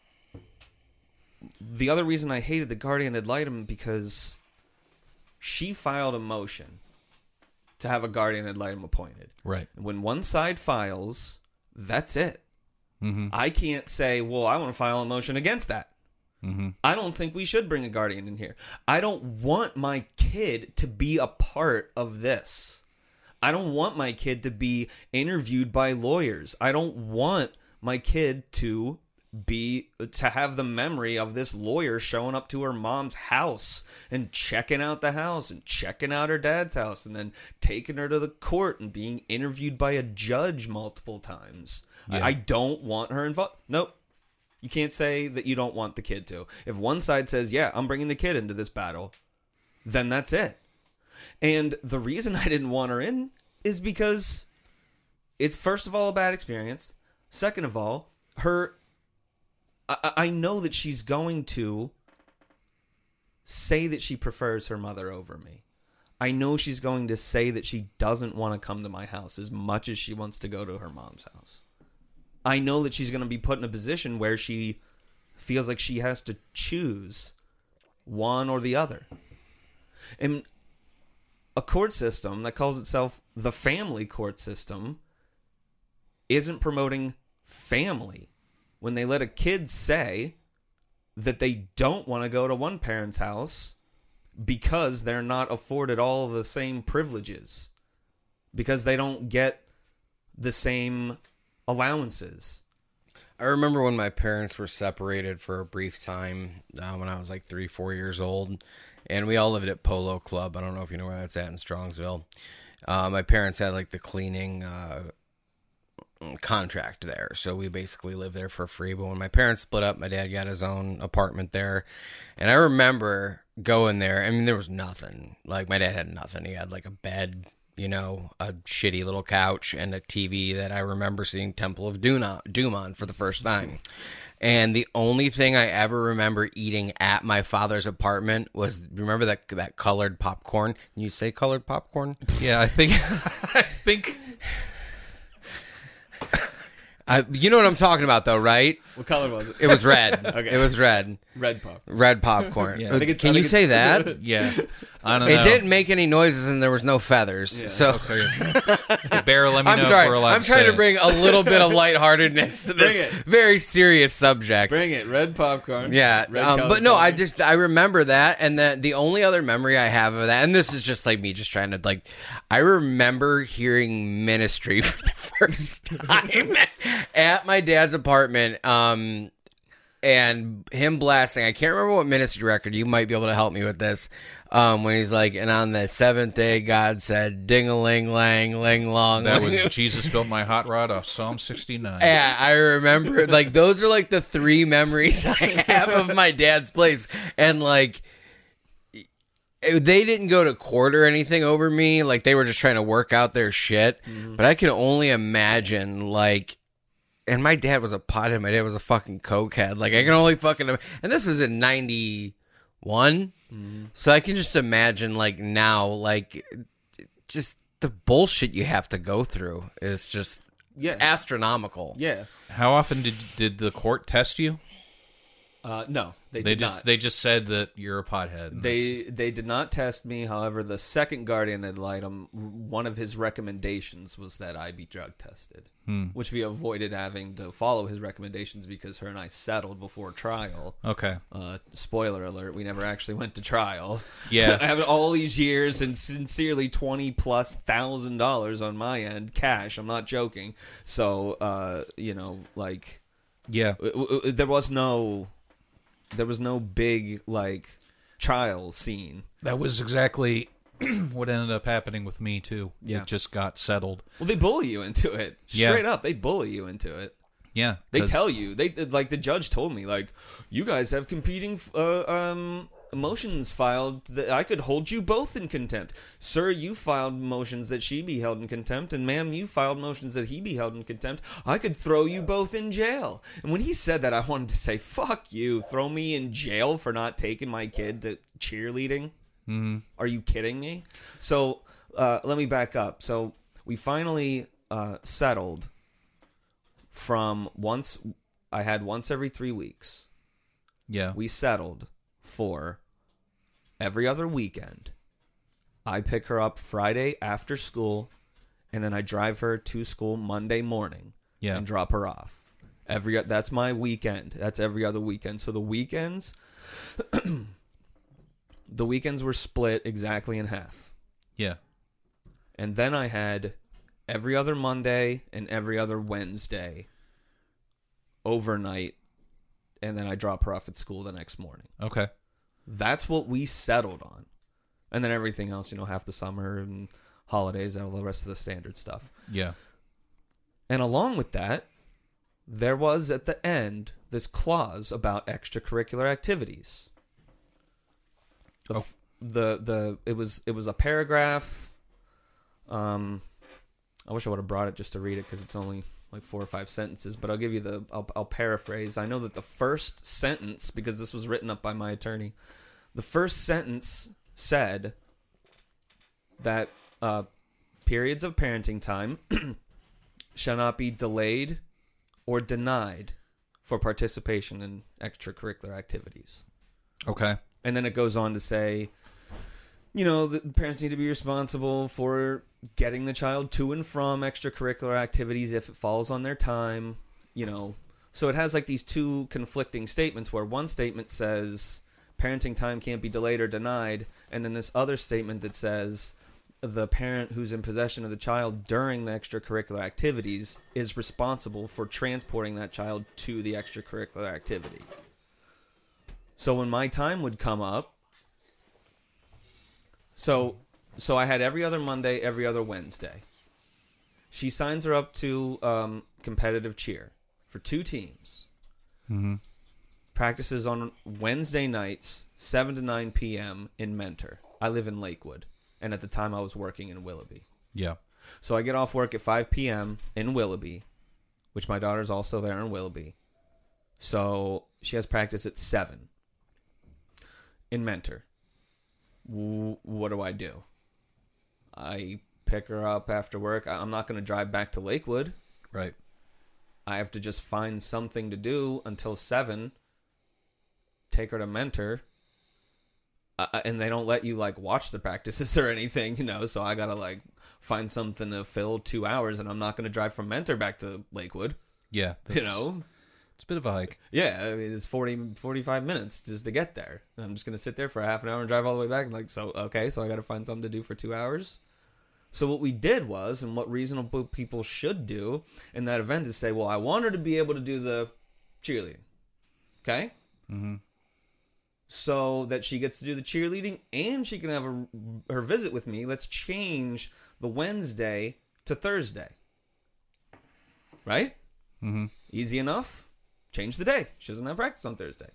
S6: the other reason I hated the guardian ad litem because she filed a motion to have a guardian ad litem appointed.
S4: Right.
S6: And when one side files, that's it.
S4: Mm-hmm.
S6: I can't say, well, I want to file a motion against that.
S4: Mm-hmm.
S6: I don't think we should bring a guardian in here. I don't want my kid to be a part of this. I don't want my kid to be interviewed by lawyers. I don't want my kid to be to have the memory of this lawyer showing up to her mom's house and checking out the house and checking out her dad's house and then taking her to the court and being interviewed by a judge multiple times.
S4: Yeah.
S6: I, I don't want her involved. Nope. You can't say that you don't want the kid to. If one side says, yeah, I'm bringing the kid into this battle, then that's it. And the reason I didn't want her in is because it's, first of all, a bad experience. Second of all, her, I, I know that she's going to say that she prefers her mother over me. I know she's going to say that she doesn't want to come to my house as much as she wants to go to her mom's house. I know that she's going to be put in a position where she feels like she has to choose one or the other. And a court system that calls itself the family court system isn't promoting family when they let a kid say that they don't want to go to one parent's house because they're not afforded all of the same privileges, because they don't get the same allowances.
S5: I remember when my parents were separated for a brief time uh, when I was like three, four years old, and we all lived at Polo Club. I don't know if you know where that's at in Strongsville. Uh, my parents had like the cleaning uh, contract there, so we basically lived there for free. But when my parents split up, my dad got his own apartment there, and I remember going there. I mean, there was nothing. Like, my dad had nothing. He had like a bed, you know, a shitty little couch and a T V that I remember seeing Temple of Doom on for the first time. And the only thing I ever remember eating at my father's apartment was, remember that that colored popcorn? Can you say colored popcorn?
S4: Yeah, I think, I think,
S5: I, you know what I'm talking about, though, right?
S6: What color was it?
S5: It was red.
S6: Okay.
S5: It was red.
S6: Red pop.
S5: Red popcorn.
S4: Yeah. I
S6: think it's-
S5: Can
S6: I
S5: you
S6: think
S5: say
S6: it's-
S5: that?
S4: yeah, I don't
S5: It
S4: know.
S5: didn't make any noises and there was no feathers.
S6: Yeah.
S5: So
S4: Hey, Bear, let me
S5: I'm
S4: know
S5: sorry.
S4: if we're allowed
S5: I'm
S4: to
S5: trying
S4: say
S5: to
S4: it.
S5: bring a little bit of lightheartedness to this
S6: Bring it.
S5: very serious subject.
S6: Bring it. Red popcorn.
S5: Yeah,
S6: Red
S5: um,
S6: colored
S5: but no, I
S6: popcorn.
S5: just I remember that, and that the only other memory I have of that, and this is just like me just trying to like, I remember hearing Ministry for the first time at my dad's apartment, um, and him blasting. I can't remember what Ministry record. You might be able to help me with this. Um, when he's like, and on the seventh day, God said, "Ding a ling lang ling long."
S4: That was Jesus Built My Hot Rod off Psalm sixty-nine.
S5: Yeah, I remember, like, those are, like, the three memories I have of my dad's place. And, like, they didn't go to court or anything over me. Like, they were just trying to work out their shit. Mm-hmm. But I can only imagine, like, and my dad was a pothead. My dad was a fucking cokehead. Like, I can only fucking, and this was in ninety-one. Mm-hmm. So I can just imagine, like, now, like, just the bullshit you have to go through is just
S6: Yeah.
S5: astronomical.
S6: Yeah.
S4: How often did did the court test you?
S6: Uh, no, they,
S4: They
S6: did
S4: just
S6: not.
S4: they just said that you're a pothead. and
S6: They they did not test me. However, the second guardian ad litem, one of his recommendations was that I be drug tested, hmm. which we avoided having to follow his recommendations because her and I settled before trial.
S4: that's- okay.
S6: Uh, spoiler alert: we never actually went to trial.
S4: Yeah.
S6: I have all these years and sincerely twenty plus thousand dollars on my end, cash. I'm not joking. So, uh, you know, like,
S4: Yeah.
S6: w- w- there was no. There was no big, like, trial scene.
S4: That was exactly what ended up happening with me too.
S6: Yeah.
S4: It just got settled.
S6: Well, they bully you into it.
S4: Yeah.
S6: Straight up, they bully you into it.
S4: Yeah.
S6: They
S4: 'cause-
S6: tell you. They like the judge told me like, you guys have competing uh, um, motions filed that I could hold you both in contempt. Sir, you filed motions that she be held in contempt, and ma'am, you filed motions that he be held in contempt. I could throw you both in jail. And when he said that, I wanted to say, fuck you. Throw me in jail for not taking my kid to cheerleading? Mm-hmm. Are you kidding me? So uh, let me back up. So we finally uh, settled from once I had once every three weeks.
S4: Yeah.
S6: We settled for every other weekend. I pick her up Friday after school, and then I drive her to school Monday morning
S4: Yeah.
S6: and drop her off. Every that's my weekend. That's every other weekend. So the weekends the weekends were split exactly in half.
S4: Yeah.
S6: And then I had every other Monday and every other Wednesday overnight, and then I drop her off at school the next morning.
S4: Okay.
S6: That's what we settled on. And then everything else, you know, half the summer and holidays and all the rest of the standard stuff.
S4: Yeah.
S6: And along with that, there was at the end this clause about extracurricular activities. The,
S4: Oh.
S6: the the it was it was a paragraph. Um, I wish I would have brought it just to read it because it's only like four or five sentences. But I'll give you the I'll, I'll paraphrase. I know that the first sentence, because this was written up by my attorney, the first sentence said that uh, periods of parenting time shall not be delayed or denied for participation in extracurricular activities.
S4: Okay.
S6: And then it goes on to say, you know, the parents need to be responsible for getting the child to and from extracurricular activities if it falls on their time, you know. So it has like these two conflicting statements where one statement says parenting time can't be delayed or denied, and then this other statement that says the parent who's in possession of the child during the extracurricular activities is responsible for transporting that child to the extracurricular activity. So when my time would come up, so so I had every other Monday, every other Wednesday. She signs her up to um, competitive cheer for two teams.
S4: Mm-hmm.
S6: Practices on Wednesday nights, seven to nine p.m. in Mentor. I live in Lakewood, and at the time I was working in Willoughby.
S4: Yeah.
S6: So I get off work at five p.m. in Willoughby, which my daughter's also there in Willoughby. So she has practice at seven in Mentor. W- what do I do? I pick her up after work. I- I'm not going to drive back to Lakewood.
S4: Right.
S6: I have to just find something to do until seven. Take her to Mentor. Uh, and they don't let you, like, watch the practices or anything, you know, so I gotta, like, find something to fill two hours, and I'm not gonna drive from Mentor back to Lakewood,
S4: Yeah.
S6: you know?
S4: It's a bit of a hike.
S6: Yeah, I mean, it's forty, forty-five minutes just to get there. I'm just gonna sit there for a half an hour and drive all the way back, and like, so, okay, so I gotta find something to do for two hours? So what we did was, and what reasonable people should do in that event is say, well, I want her to be able to do the cheerleading, okay?
S4: Mm-hmm.
S6: So that she gets to do the cheerleading and she can have a, her visit with me. Let's change the Wednesday to Thursday. Right?
S4: Mm-hmm.
S6: Easy enough. Change the day. She doesn't have practice on Thursday.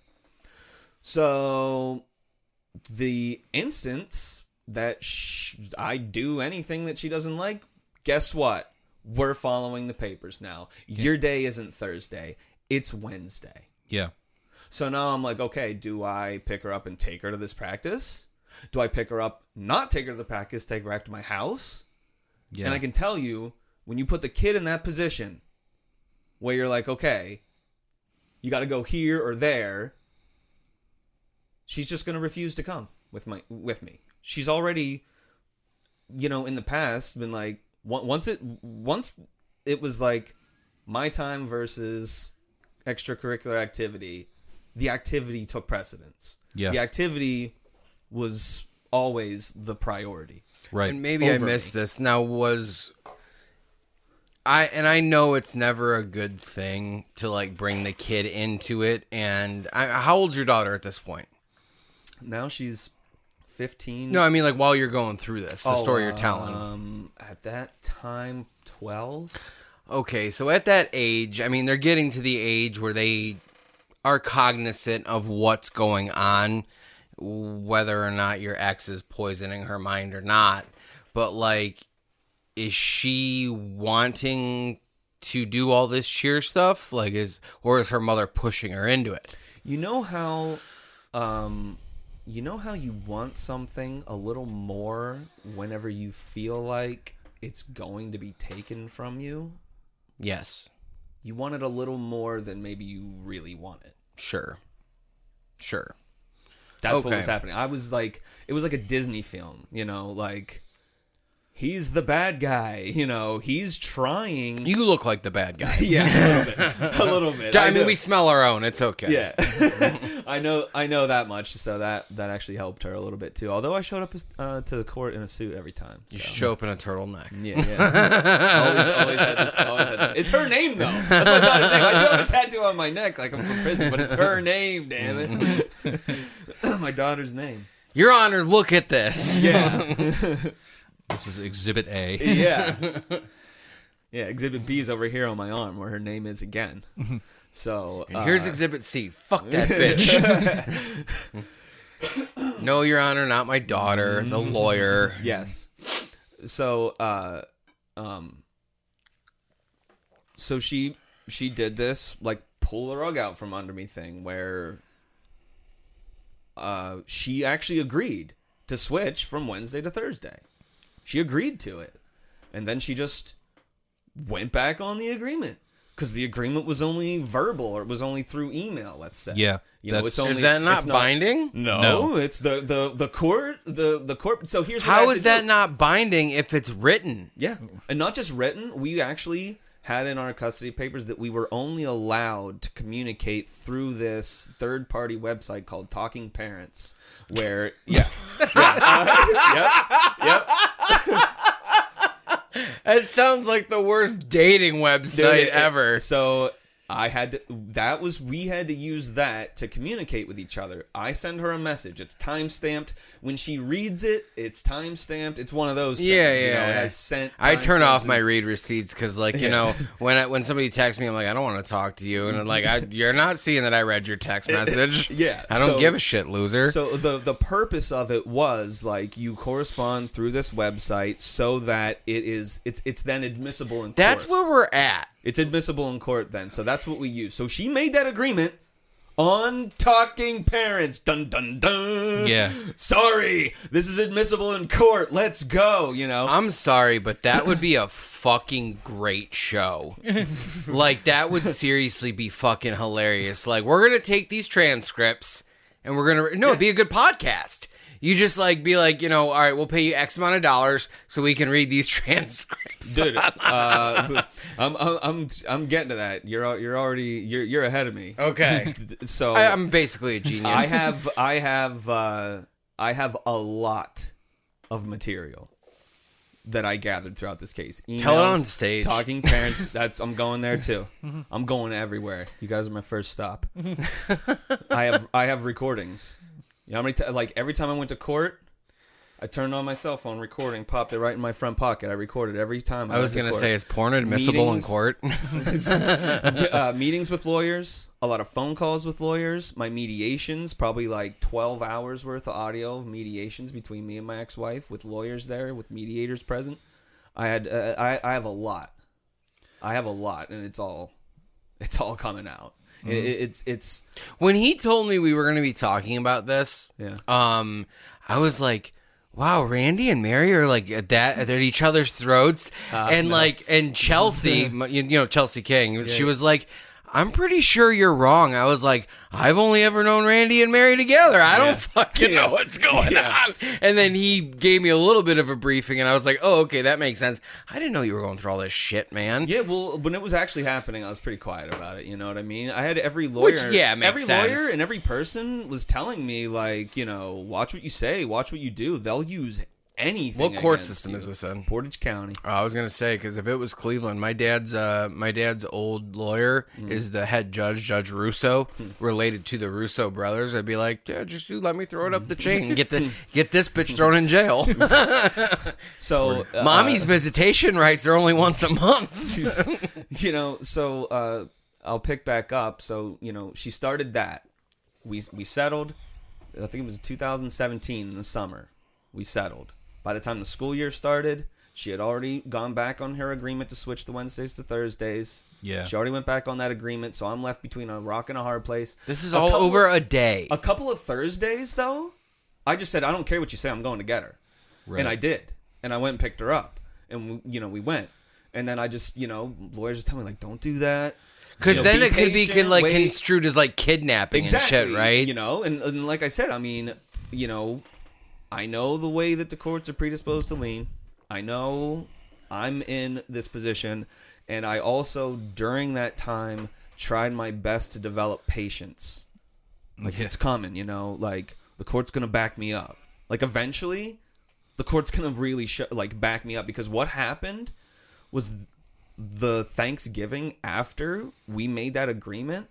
S6: So the instance that sh- I do anything that she doesn't like, guess what? We're following the papers now. Your day isn't Thursday. It's Wednesday.
S4: Yeah.
S6: So now I'm like, okay, do I pick her up and take her to this practice? Do I pick her up, not take her to the practice, take her back to my house?
S4: Yeah.
S6: And I can tell you, when you put the kid in that position where you're like, okay, you got to go here or there, she's just going to refuse to come with my with me. She's already, you know, in the past been like, once it once it was like my time versus extracurricular activity, the activity took precedence.
S4: Yeah.
S6: The activity was always the priority.
S4: Right.
S5: And maybe I
S6: Over
S5: missed
S6: me.
S5: this. Now was I and I know it's never a good thing to like bring the kid into it. And I, how old's your daughter at this point?
S6: Now she's fifteen.
S5: No, I mean like while you're going through this, the
S6: Oh,
S5: story you're telling.
S6: Um, at that time, twelve.
S5: Okay, so at that age, I mean, they're getting to the age where they are cognizant of what's going on, whether or not your ex is poisoning her mind or not. But, like, is she wanting to do all this cheer stuff? Like, is or is her mother pushing her into it?
S6: You know how, um, you know how you want something a little more whenever you feel like it's going to be taken from you?
S5: Yes.
S6: You want it a little more than maybe you really want it.
S5: Sure. Sure.
S6: That's
S5: Okay.
S6: what was happening. I was like, it was like a Disney film, you know, like, he's the bad guy, you know, he's trying.
S5: You look like the bad guy.
S6: Yeah, a little bit. A little bit.
S5: I mean,
S6: know.
S5: we smell our own. It's okay.
S6: Yeah. I know I know that much, so that, that actually helped her a little bit, too. Although I showed up uh, to the court in a suit every time.
S5: You
S6: so.
S5: show up in a turtleneck.
S6: Yeah, yeah. always, always had this, always had this. It's her name, though. That's my daughter's name. I do have a tattoo on my neck like I'm from prison, but it's her name, damn it. My daughter's name.
S5: Your Honor, look at this.
S6: Yeah.
S4: This is Exhibit A.
S6: Yeah. Yeah, Exhibit B is over here on my arm where her name is again. So
S5: And here's
S6: uh,
S5: Exhibit C. Fuck that bitch. No, Your Honor, not my daughter. The lawyer.
S6: yes. So uh um so she she did this like pull the rug out from under me thing where uh she actually agreed to switch from Wednesday to Thursday. She agreed to it. And then she just went back on the agreement. Because the agreement was only verbal, or it was only through email, let's say.
S4: Yeah,
S6: You know, it's
S4: that's-
S6: only,
S5: Is that not
S6: it's
S5: binding?
S6: No,
S4: No.
S6: it's the, the, the court, the, the court. So here's what I
S5: How
S6: have
S5: is
S6: to
S5: that
S6: do.
S5: not binding if it's written?
S6: Yeah, and not just written. We actually had in our custody papers that we were only allowed to communicate through this third-party website called Talking Parents, where yeah, yeah, uh, yep, yep.
S5: It sounds like the worst dating website
S6: Dude, it-
S5: ever.
S6: So I had to, that was, we had to use that to communicate with each other. I send her a message. It's time stamped. When she reads it, it's time stamped. It's one of those things.
S5: Yeah,
S6: You know,
S5: yeah.
S6: it has sent.
S5: I turn off
S6: timestamps
S5: my
S6: and-
S5: read receipts because, like, you
S6: Yeah.
S5: know, when I, when somebody texts me, I'm like, I don't want to talk to you, and I'm like, I, you're not seeing that I read your text message.
S6: Yeah,
S5: I don't
S6: so-
S5: give a shit, loser.
S6: So the the purpose of it was like you correspond through this website so that it is it's it's then admissible in court.
S5: That's where we're at.
S6: It's admissible in court then. So that's what we use. So she made that agreement on Talking Parents. Dun dun dun.
S4: Yeah.
S6: Sorry, this is admissible in court. Let's go. You know.
S5: I'm sorry, but that would be a fucking great show. Like, that would seriously be fucking hilarious. Like, we're gonna take these transcripts and we're gonna no, it'd be a good podcast. You just like be like, you know, all right, we'll pay you X amount of dollars so we can read these transcripts.
S6: Dude, uh, I'm, I'm I'm I'm getting to that. You're al- you're already you're you're ahead of me.
S5: Okay.
S6: So
S5: I, I'm basically a genius.
S6: I have I have uh, I have a lot of material that I gathered throughout this case. Emails,
S5: Tell it on stage.
S6: Talking Parents. That's I'm going there too. I'm going everywhere. You guys are my first stop. I have I have recordings. You know how many t- like every time I went to court, I turned on my cell phone, recording, popped it right in my front pocket. I recorded every time. I,
S5: I was
S6: went
S5: gonna
S6: to
S5: say,
S6: court.
S5: is porn admissible in
S6: Meetings-
S5: court?
S6: uh, meetings with lawyers, a lot of phone calls with lawyers, my mediations, probably like twelve hours worth of audio of mediations between me and my ex-wife with lawyers there, with mediators present. I had, uh, I, I have a lot. I have a lot, and it's all, it's all coming out. It, it's, it's,
S5: When he told me we were going to be talking about this,
S6: Yeah.
S5: um, I was like, wow, Randy and Mary are like at that at each other's throats,
S6: Uh,
S5: and
S6: no.
S5: like, and Chelsea, my- you you know, Chelsea King, she was like, I'm pretty sure you're wrong. I was like, I've only ever known Randy and Mary together. I don't fucking know what's going
S6: Yeah.
S5: on. And then he gave me a little bit of a briefing, and I was like, oh, okay, that makes sense. I didn't know you were going through all this shit, man.
S6: yeah, well, when it was actually happening, I was pretty quiet about it, you know what I mean? I had every lawyer,
S5: Which, yeah, makes
S6: every
S5: sense.
S6: lawyer and every person was telling me, like, you know, watch what you say, watch what you do. They'll use anything.
S5: What court
S6: against
S5: system
S6: you.
S5: is this in?
S6: Portage County.
S5: Oh, I was gonna say, because if it was Cleveland, my dad's uh, my dad's old lawyer
S6: Mm.
S5: is the head judge, Judge Russo, related to the Russo brothers. I'd be like, yeah, just you let me throw it up the chain and get the get this bitch thrown in jail.
S6: So, uh,
S5: Mommy's visitation rights are only once a month.
S6: you know, so uh, I'll pick back up. So, you know, she started that. We we settled. I think it was two thousand seventeen in the summer. We settled. By the time the school year started, she had already gone back on her agreement to switch the Wednesdays to Thursdays.
S4: Yeah.
S6: She already went back on that agreement, so I'm left between a rock and a hard place.
S5: This is
S6: A
S5: all
S6: couple
S5: over
S6: of-
S5: a day.
S6: A couple of Thursdays, though, I just said, I don't care what you say, I'm going to get her.
S4: Right.
S6: And I did. And I went and picked her up. And, we, you know, we went. And then I just, you know, lawyers just tell me, like, don't do that.
S5: Because
S6: You know,
S5: then
S6: be
S5: it could be
S6: patient,
S5: like
S6: wait.
S5: construed as like kidnapping
S6: Exactly.
S5: and shit, right?
S6: You know, and, and like I said, I mean, you know, I know the way that the courts are predisposed to lean. I know I'm in this position. And I also, during that time, tried my best to develop patience. Like,
S4: Yeah.
S6: it's coming, you know, like, the court's going to back me up. Like, eventually, the court's going to really, sh- like, back me up. Because what happened was the Thanksgiving after we made that agreement,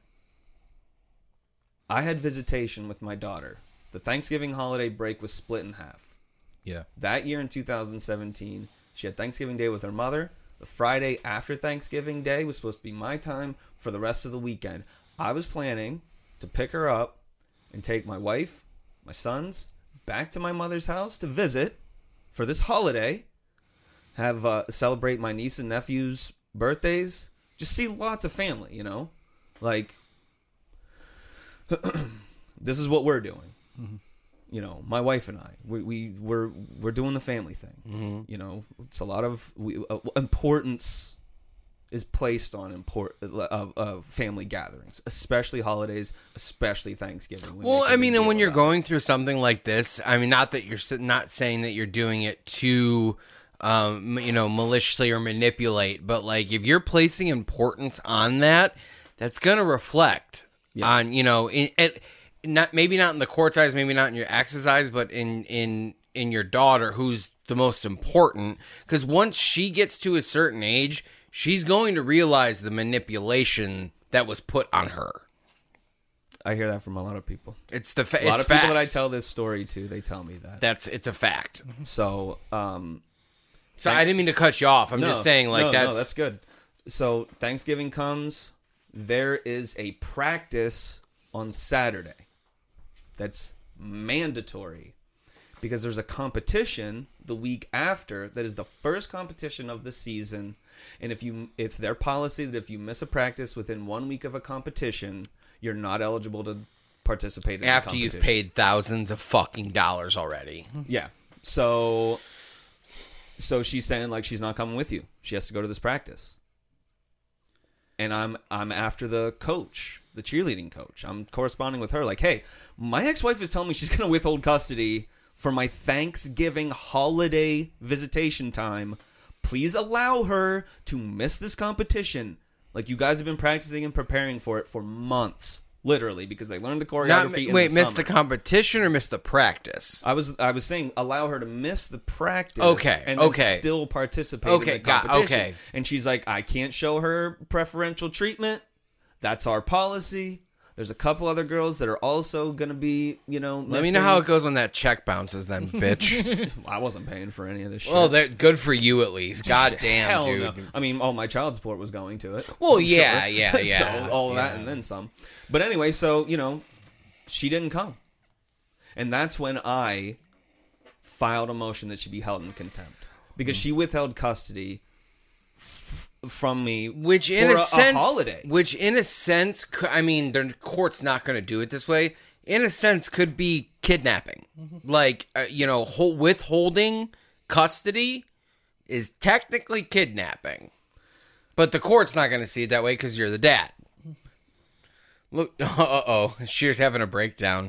S6: I had visitation with my daughter. The Thanksgiving holiday break was split in half.
S4: Yeah.
S6: That year in two thousand seventeen, she had Thanksgiving Day with her mother. The Friday after Thanksgiving Day was supposed to be my time for the rest of the weekend. I was planning to pick her up and take my wife, my sons, back to my mother's house to visit for this holiday, have uh, celebrate my niece and nephew's birthdays, just see lots of family, you know? Like, this is what we're doing.
S4: Mm-hmm.
S6: You know, my wife and I, we, we we're we're doing the family thing.
S5: Mm-hmm.
S6: You know, it's a lot of we, uh, importance is placed on import uh, uh, family gatherings, especially holidays, especially Thanksgiving. We
S5: Well,
S6: make a
S5: I
S6: big
S5: mean, and
S6: deal
S5: when you're
S6: about it.
S5: going through something like this, I mean, not that you're s- not saying that you're doing it to, um, you know, maliciously or manipulate, but like if you're placing importance on that, that's going to reflect
S6: Yeah.
S5: on, you know, in, it, not maybe not in the court's eyes, maybe not in your ex's eyes, but in in in your daughter, who's the most important. Because once she gets to a certain age, she's going to realize the manipulation that was put on her.
S6: I hear that from a lot of people.
S5: It's the fa-
S6: A lot
S5: it's
S6: of people that I
S5: facts.
S6: tell this story to, they tell me that.
S5: That's it's a fact.
S6: So, um,
S5: So I didn't mean to cut you off. I'm
S6: no,
S5: just saying, like
S6: no,
S5: that's,
S6: no, that's good. So Thanksgiving comes. There is a practice on Saturday. That's mandatory because there's a competition the week after that is the first competition of the season, and if you, it's their policy that if you miss a practice within one week of a competition, you're not eligible to participate in
S5: after
S6: the
S5: you've
S6: competition.
S5: paid thousands of fucking dollars already.
S6: Yeah. So, so she's saying like she's not coming with you. She has to go to this practice. And I'm I'm after the coach, the cheerleading coach. I'm corresponding with her like, hey, my ex-wife is telling me she's going to withhold custody for my Thanksgiving holiday visitation time. Please allow her to miss this competition. Like, you guys have been practicing and preparing for it for months, literally, because they learned the choreography
S5: Not
S6: in
S5: wait,
S6: the
S5: miss
S6: summer.
S5: the competition or miss the practice?
S6: I was I was saying allow her to miss the practice,
S5: Okay,
S6: and then
S5: okay.
S6: still participate
S5: Okay,
S6: in the
S5: got-
S6: competition.
S5: okay.
S6: And she's like, I can't show her preferential treatment. That's our policy. There's a couple other girls that are also gonna be, you know.
S5: Let me know how it goes when that check bounces, then, bitch.
S6: I wasn't paying for any of this shit.
S5: Well, they're good for you at least. God damn,
S6: Hell
S5: dude.
S6: no. I mean, all my child support was going to it.
S5: Well,
S6: I'm
S5: yeah,
S6: sure.
S5: yeah,
S6: so
S5: yeah,
S6: all of that
S5: yeah.
S6: and then some. But anyway, so you know, she didn't come, and that's when I filed a motion that she be held in contempt because she withheld custody f- from me,
S5: Which,
S6: for
S5: in a,
S6: a,
S5: sense,
S6: a holiday.
S5: which in a sense, cou- I mean, the court's not going to do it this way. In a sense, could be kidnapping. Like, uh, you know, hol- withholding custody is technically kidnapping, but the court's not going to see it that way because you're the dad. Look, uh oh, Shear's having a breakdown.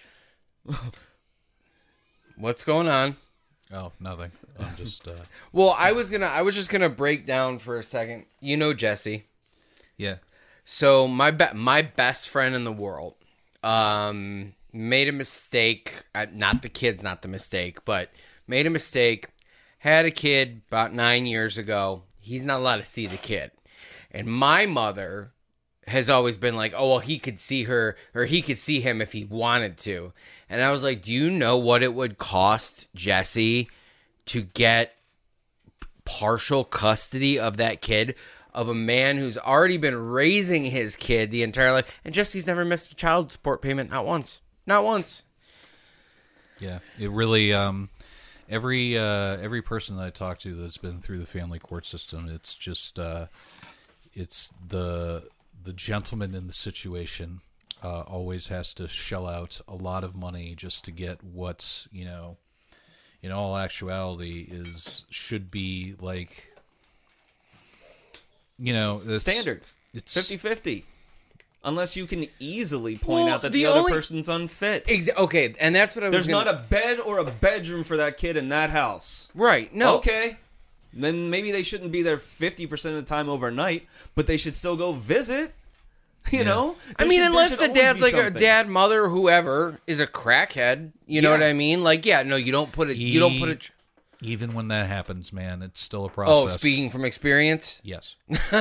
S5: What's going on?
S4: Oh, nothing. I'm just, uh,
S5: Well, I was gonna, I was just gonna break down for a second. You know Jesse.
S4: yeah.
S5: So my be- my best friend in the world um, made a mistake. Uh, not the kid's not the mistake, but made a mistake, had a kid about nine years ago. He's not allowed to see the kid. And my mother has always been like, oh, well, he could see her, or he could see him if he wanted to. And I was like, do you know what it would cost Jesse to get partial custody of that kid, of a man who's already been raising his kid the entire life? And Jesse's never missed a child support payment, not once. Not once.
S4: Yeah, it really, um, every uh, every person that I talk to that's been through the family court system, it's just, uh, it's the... the gentleman in the situation uh, always has to shell out a lot of money just to get what, you know, in all actuality is should be like, you know, it's,
S6: Standard.
S4: It's
S6: fifty-fifty. Unless you can easily point
S5: Well,
S6: out that
S5: the
S6: the, other
S5: only-
S6: person's unfit.
S5: Exa- okay, and that's what I was
S6: There's
S5: gonna...
S6: not a bed or a bedroom for that kid in that house.
S5: Right, no.
S6: Okay. Then maybe they shouldn't be there fifty percent of the time overnight, but they should still go visit. You
S4: Yeah.
S6: know?
S5: I
S6: There
S5: mean,
S6: should- there
S5: unless
S6: should
S5: the
S6: always
S5: dad's
S6: be
S5: like a
S6: something.
S5: dad, mother, whoever is a crackhead. You know
S6: Yeah.
S5: what I mean? Like, yeah, no, you don't put it. You don't put it.
S4: even when that happens, man, it's still a
S5: Oh,
S4: process.
S5: speaking from experience.
S4: Yes.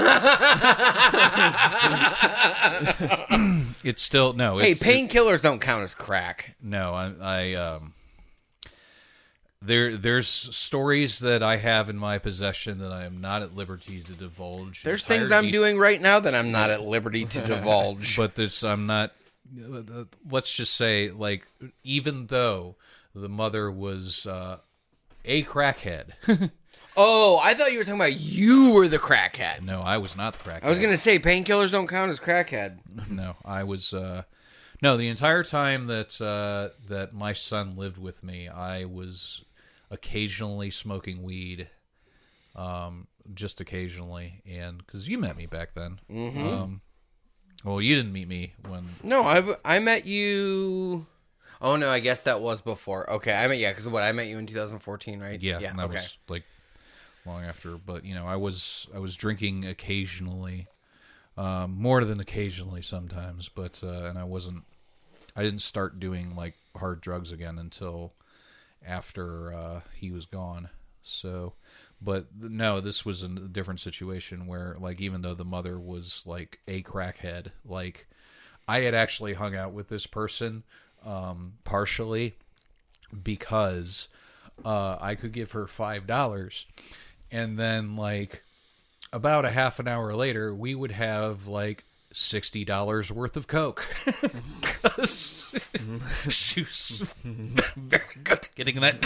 S4: It's still no.
S5: Hey,
S4: It's,
S5: painkillers don't count as crack.
S4: No, I, I um, there, there's stories that I have in my possession that I am not at liberty to divulge.
S5: There's
S4: entire
S5: things I'm
S4: det-
S5: doing right now that I'm not at liberty to divulge.
S4: but there's I'm not. Let's just say, like, even though the mother was uh, a crackhead,
S5: Oh, I thought you were talking about you were the crackhead.
S4: no, I was not the crackhead.
S5: I was gonna say painkillers don't count as crackhead.
S4: No, I was. Uh, no, the entire time that uh, that my son lived with me, I was occasionally smoking weed, um, just occasionally, and because you met me back then. Mm-hmm. Um, well, you didn't meet me when.
S5: No, I, I met you. Oh no, I guess that was before. Okay, I met yeah, because what I met you in two thousand fourteen, right?
S4: Yeah,
S5: yeah.
S4: and that
S5: Okay.
S4: was like long after. But you know, I was I was drinking occasionally, um, more than occasionally sometimes. But uh, and I wasn't. I didn't start doing like hard drugs again until after uh, he was gone. So, but no, this was a different situation where, like, even though the mother was like a crackhead, like I had actually hung out with this person um, partially because uh, I could give her five dollars, and then like about a half an hour later, we would have like sixty dollars worth of coke. Because she was very good at getting that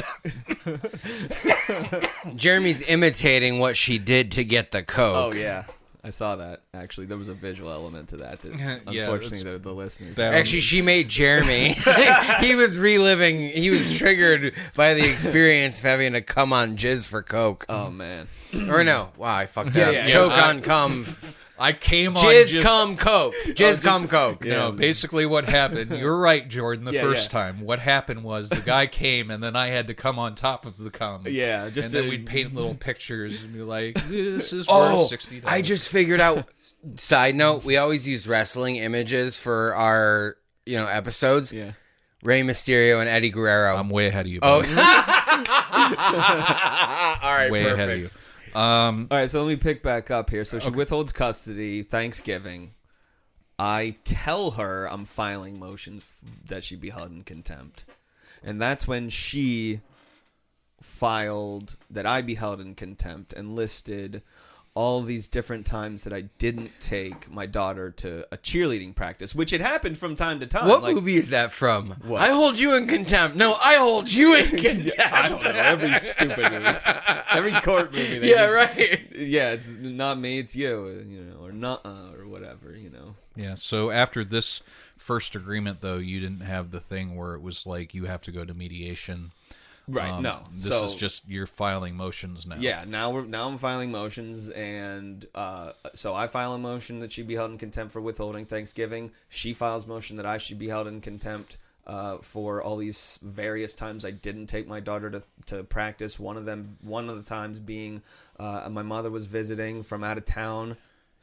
S4: done.
S5: Jeremy's imitating what she did to get the coke.
S6: Oh, yeah. I saw that. Actually, there was a visual element to that. that
S4: Yeah,
S6: unfortunately,
S4: that's-
S6: the, the listeners.
S4: that-
S5: Actually, she made Jeremy. He was reliving. He was triggered by the experience of having to come on jizz for coke.
S6: Oh, man.
S5: Or no, wow, I fucked
S6: Yeah,
S5: up.
S6: yeah,
S5: Choke
S4: I-
S5: on cum.
S4: I came on
S5: Jizz
S4: just,
S5: cum coke. Jizz cum coke.
S4: No, basically what happened, you're right, Jordan, the
S6: Yeah,
S4: first
S6: yeah.
S4: time. What happened was the guy came, and then I had to come on top of the cum.
S6: Yeah, just
S4: And then
S6: to-
S4: we'd paint little pictures and be like, this is
S5: Oh,
S4: worth sixty dollars.
S5: I just figured out. Side note: we always use wrestling images for our, you know, episodes.
S6: Yeah.
S5: Rey Mysterio and Eddie Guerrero.
S4: I'm way ahead of you.
S5: oh,
S4: buddy.
S5: all right,
S4: way
S5: perfect.
S4: ahead of you. Um,
S6: All right, so let me pick back up here. So she withholds custody, Thanksgiving. I tell her I'm filing motions f- that she be held in contempt. And that's when she filed that I be held in contempt and listed all these different times that I didn't take my daughter to a cheerleading practice, which had happened from time to time.
S5: What
S6: like,
S5: movie is that from?
S6: What?
S5: I hold you in contempt. No, I hold you in contempt.
S6: I don't know. Every stupid movie. Every court movie. they
S5: Yeah,
S6: just-
S5: right.
S6: Yeah, it's not me, it's you, you know, or not, or whatever, you know.
S4: yeah, so after this first agreement, though, you didn't have the thing where it was like you have to go to mediation.
S6: Right,
S4: Um,
S6: no.
S4: This
S6: so,
S4: is just you're filing motions now.
S6: yeah, now we're now I'm filing motions, and uh, so I file a motion that she be held in contempt for withholding Thanksgiving. She files motion that I should be held in contempt uh, for all these various times I didn't take my daughter to, to practice. One of them, one of the times being uh, my mother was visiting from out of town,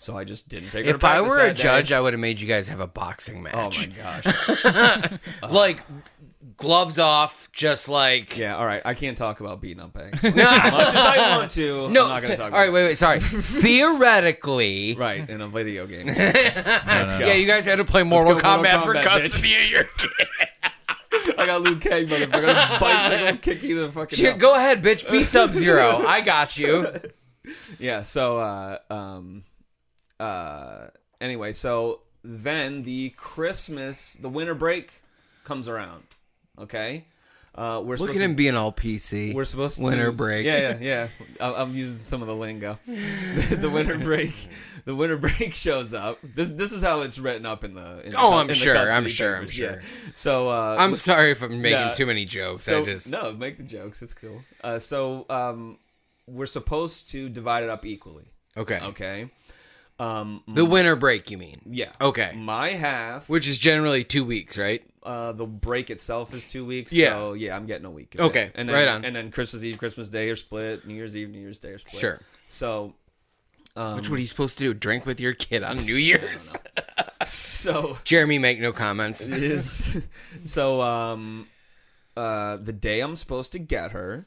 S6: So I just didn't take her to
S5: If I
S6: practice
S5: were a
S6: that day.
S5: judge, I would have made you guys have a boxing
S6: Oh
S5: match.
S6: my gosh.
S5: Like, gloves off, just like...
S6: Yeah, all right. I can't talk about beating up Hank. As much as I want to,
S5: No,
S6: I'm not going to talk
S5: all
S6: about
S5: right,
S6: it.
S5: wait, wait, sorry. Theoretically...
S6: Right, in a video game.
S5: Let's go. Yeah, you guys had to play Mortal,
S6: go, Mortal
S5: Kombat, for
S6: Kombat,
S5: custody of your kid.
S6: I got Liu Kang, motherfucker. Bicycle kicking the fucking
S5: Shit,
S6: hell.
S5: go ahead, bitch. Be Sub-Zero. I got you.
S6: Yeah, so, uh, um, uh, anyway, so then the Christmas, the winter break comes around, okay? Uh, we're
S5: Look
S6: supposed
S5: at him
S6: to,
S5: being all P C.
S6: We're supposed to
S5: Winter break.
S6: Yeah, yeah, yeah. I'm, I'm using some of the lingo. the winter break, the winter break shows up. This this is how it's written up in the. In the
S5: Oh, I'm
S6: in the
S5: sure,
S6: custody
S5: I'm sure, I'm
S6: papers,
S5: sure.
S6: yeah. So uh,
S5: I'm sorry if I'm making
S6: Nah.
S5: too many jokes.
S6: So,
S5: I just...
S6: no, make the jokes. It's cool. Uh, so um, we're supposed to divide it up equally.
S5: Okay.
S6: Okay. Um,
S5: The winter break, you mean?
S6: yeah.
S5: Okay.
S6: My half,
S5: Which is generally two weeks, right?
S6: uh, the break itself is two weeks.
S5: Yeah.
S6: So yeah, I'm getting a week.
S5: Okay,
S6: And then,
S5: right on.
S6: And then Christmas Eve, Christmas Day are split. New Year's Eve, New Year's Day are split.
S5: Sure.
S6: So. Um,
S5: Which what are you supposed to do? Drink with your kid on New Year's?
S6: So.
S5: Jeremy, make no comments.
S6: It is. So um, uh, the day I'm supposed to get her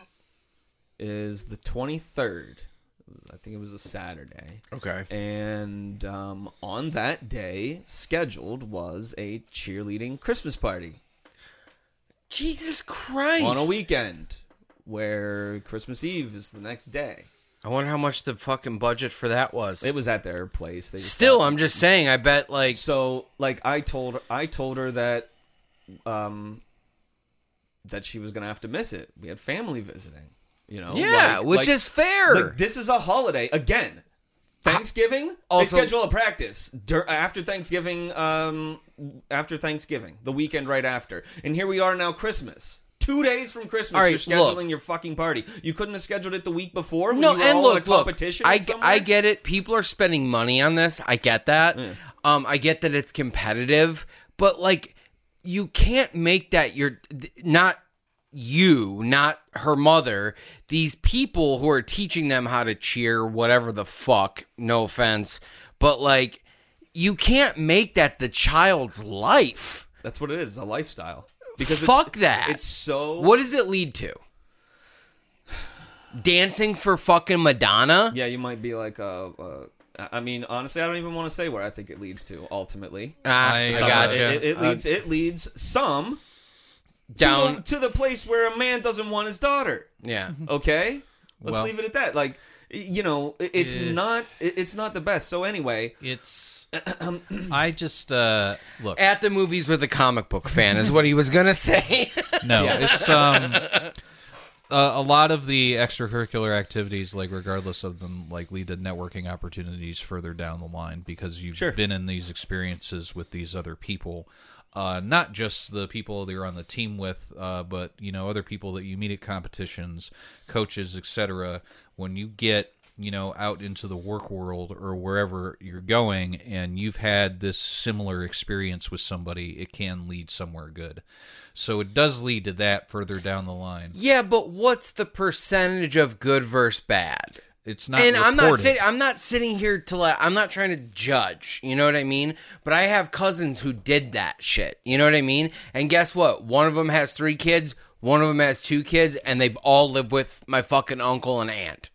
S6: is the twenty-third. I think it was a Saturday.
S5: Okay.
S6: And um, on that day, scheduled was a cheerleading Christmas party
S5: Jesus Christ.
S6: on a weekend where Christmas Eve is the next day.
S5: I wonder how much the fucking budget for that was.
S6: It was at their place. They just
S5: Still,
S6: thought-
S5: I'm just saying, I bet like
S6: so like I told I told her that um that she was gonna have to miss it. We had family visiting, you know.
S5: Yeah,
S6: Like-
S5: which
S6: like-
S5: is fair.
S6: Like, this is a holiday again. Thanksgiving,
S5: Also-
S6: they schedule a practice dur- after Thanksgiving. Um, after Thanksgiving, the weekend right after, and here we are now, Christmas. Two days from Christmas,
S5: All right,
S6: you're scheduling
S5: look.
S6: your fucking party. You couldn't have scheduled it the week before when
S5: No,
S6: you were
S5: and
S6: all
S5: look,
S6: in a
S5: look,
S6: competition.
S5: I,
S6: somewhere?
S5: I get it. People are spending money on this. I get that. Um, I get that it's competitive, but like, you can't make that your not you, not her mother. These people who are teaching them how to cheer, whatever the fuck. No offense, but like, you can't make that the child's life.
S6: That's what it is. It's a lifestyle. Because
S5: Fuck
S6: it's,
S5: that.
S6: It's so.
S5: What does it lead to? Dancing for fucking Madonna?
S6: Yeah, you might be like, uh, uh, I mean, honestly, I don't even want to say where I think it leads to. Ultimately,
S5: Ah, I,
S4: I-
S6: Some-
S5: gotcha.
S6: It, it, it leads. it leads some
S5: Down.
S6: to the, to the place where a man doesn't want his daughter.
S5: Yeah.
S6: Okay, let's
S4: Well-
S6: leave it at that. Like, you know, it- it's
S4: Eh.
S6: not. it- It's not the best. So anyway,
S4: It's. I just uh, look.
S5: At the movies with a comic book fan is what he was gonna say.
S4: No, it's um, uh, a lot of the extracurricular activities, like regardless of them, like lead to networking opportunities further down the line because you've
S6: Sure.
S4: been in these experiences with these other people. Uh, not just the people that you're on the team with, uh, but you know other people that you meet at competitions, coaches, et cetera. When you get you know out into the work world or wherever you're going, and you've had this similar experience with somebody, it can lead somewhere good. So it does lead to that further down the line.
S5: Yeah, but what's the percentage of good versus bad?
S4: It's not.
S5: And I'm not
S4: reported.
S5: sitting. I'm not sitting here to like. I'm not trying to judge. You know what I mean? But I have cousins who did that shit. You know what I mean? And guess what? One of them has three kids. One of them has two kids, and they all live with my fucking uncle and aunt.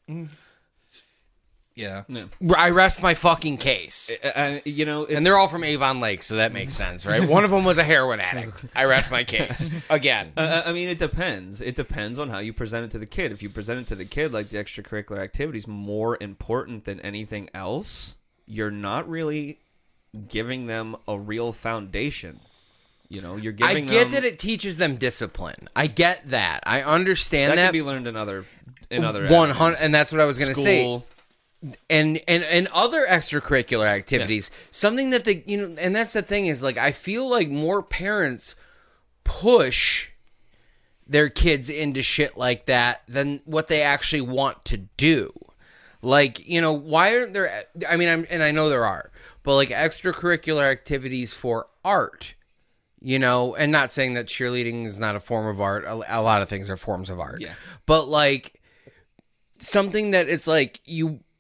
S4: Yeah.
S5: I rest my fucking case.
S6: and you know, it's,
S5: And they're all from Avon Lake, so that makes sense, right? One of them was a heroin addict. I rest my case. Again.
S6: Uh, I mean, it depends. It depends on how you present it to the kid. If you present it to the kid like the extracurricular activity is more important than anything else, you're not really giving them a real foundation. You know, you're
S5: I
S6: giving
S5: get
S6: them
S5: that it teaches them discipline. I get that. I understand
S6: that
S5: that.
S6: can be learned in other in other
S5: one hundred,
S6: avenues.
S5: and that's what I was going to say.
S6: School.
S5: And, and and other extracurricular activities, something that the you know, and that's the thing is like I feel like more parents push their kids into shit like that than what they actually want to do. Like, you know, why aren't there? I mean, I'm, and I know there are, but like extracurricular activities for art. You know, and not saying that cheerleading is not a form of art. A, a lot of things are forms of art.
S6: Yeah.
S5: But like something that it's like you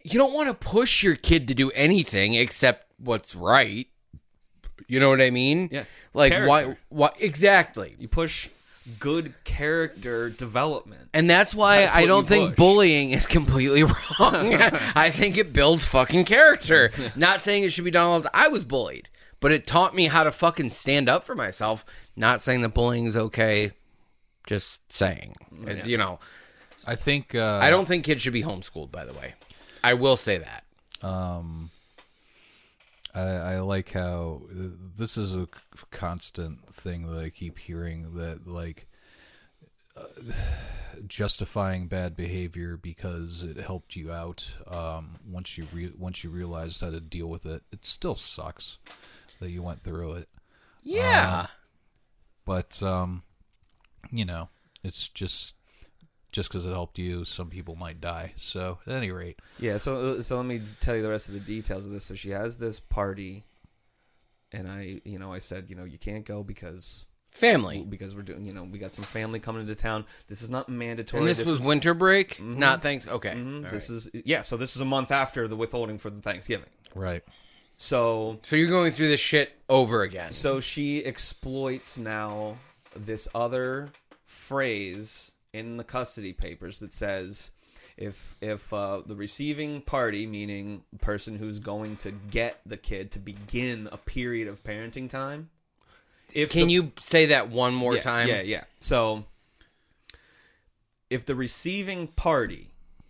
S5: you don't want to push your kid to do anything except what's right. You know what I mean?
S6: Yeah.
S5: Like
S6: Character.
S5: why? Why exactly?
S6: You push good character development.
S5: And that's why
S6: That's
S5: I
S6: what
S5: don't
S6: you
S5: think
S6: push.
S5: bullying is completely wrong. I think it builds fucking character. Not saying it should be done all the time. I was bullied, but it taught me how to fucking stand up for myself. Not saying that bullying is okay. Just saying.
S6: Yeah.
S5: You know,
S4: I think uh,
S5: I don't think kids should be homeschooled, by the way. I will say that.
S4: Um, I, I like how uh, this is a c- constant thing that I keep hearing, that like uh, justifying bad behavior because it helped you out. Um, once you re- once you realized how to deal with it, it still sucks that you went through it.
S5: Yeah.
S4: Um, but um, you know, it's just. Just because it helped you, some people might die. So, at any rate.
S6: Yeah, so so let me tell you the rest of the details of this. So she has this party, and I, you know, I said, you know, you can't go because
S5: Family.
S6: because we're doing, you know, we got some family coming into town. This is not mandatory.
S5: And this, was
S6: is,
S5: winter break, not thanks. Okay.
S6: mhm,
S5: All
S6: this
S5: right.
S6: is yeah. So this is a month after the withholding for the Thanksgiving.
S4: Right.
S6: So
S5: So you're going through this shit over again.
S6: so she exploits now this other phrase in the custody papers that says if if uh, the receiving party, meaning the person who's going to get the kid to begin a period of parenting time, if
S5: Can
S6: the,
S5: you say that one more
S6: yeah,
S5: time?
S6: Yeah, yeah. So if the receiving party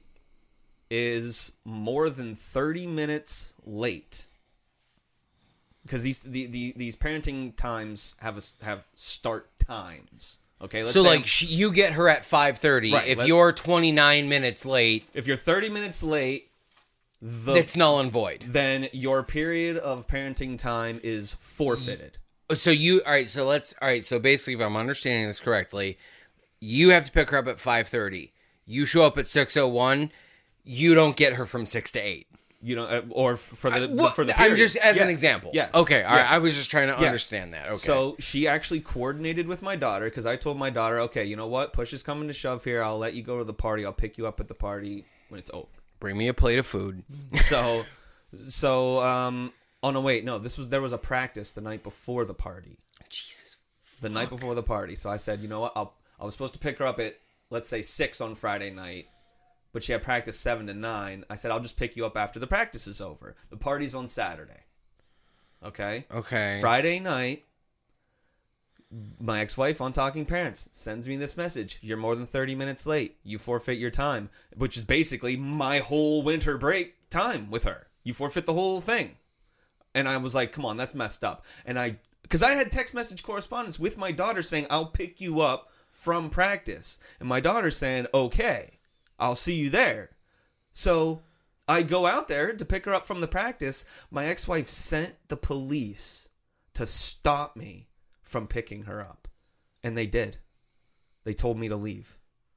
S6: is more than thirty minutes late, because these the, the these parenting times have a, have start times. Okay, let's
S5: So,
S6: say
S5: like, sh- you get her at five thirty.
S6: Right,
S5: If
S6: let-
S5: you're twenty-nine minutes late,
S6: if you're thirty minutes late, the
S5: it's null and void.
S6: then your period of parenting time is forfeited.
S5: So you, all right, so let's, all right, so basically, if I'm understanding this correctly, you have to pick her up at five thirty. You show up at six oh one, you don't get her from six to eight.
S6: You know, uh, or for the
S5: Well,
S6: for the
S5: I'm
S6: period.
S5: just, as
S6: Yeah.
S5: an example.
S6: Yes.
S5: Okay, all right,
S6: Yeah.
S5: I was just trying to
S6: Yeah.
S5: understand that. Okay.
S6: So she actually coordinated with my daughter because I told my daughter, okay, you know what? Push is coming to shove here. I'll let you go to the party. I'll pick you up at the party when it's over.
S5: Bring me a plate of food.
S6: So, so, um, oh no, wait, no, this was, there was a practice the night before the party.
S5: Jesus.
S6: The night before the party. So I said, you know what? I'll, I was supposed to pick her up at, let's say, six on Friday night, but she had practice seven to nine. I said, I'll just pick you up after the practice is over. The party's on Saturday. Okay?
S5: Okay.
S6: Friday night, my ex-wife on Talking Parents sends me this message. You're more than thirty minutes late. You forfeit your time, which is basically my whole winter break time with her. You forfeit the whole thing. And I was like, come on, that's messed up. And I, because I had text message correspondence with my daughter saying, I'll pick you up from practice. And my daughter saying, okay, I'll see you there. So I go out there to pick her up from the practice. My ex-wife sent the police to stop me from picking her up. And they did. They told me to leave.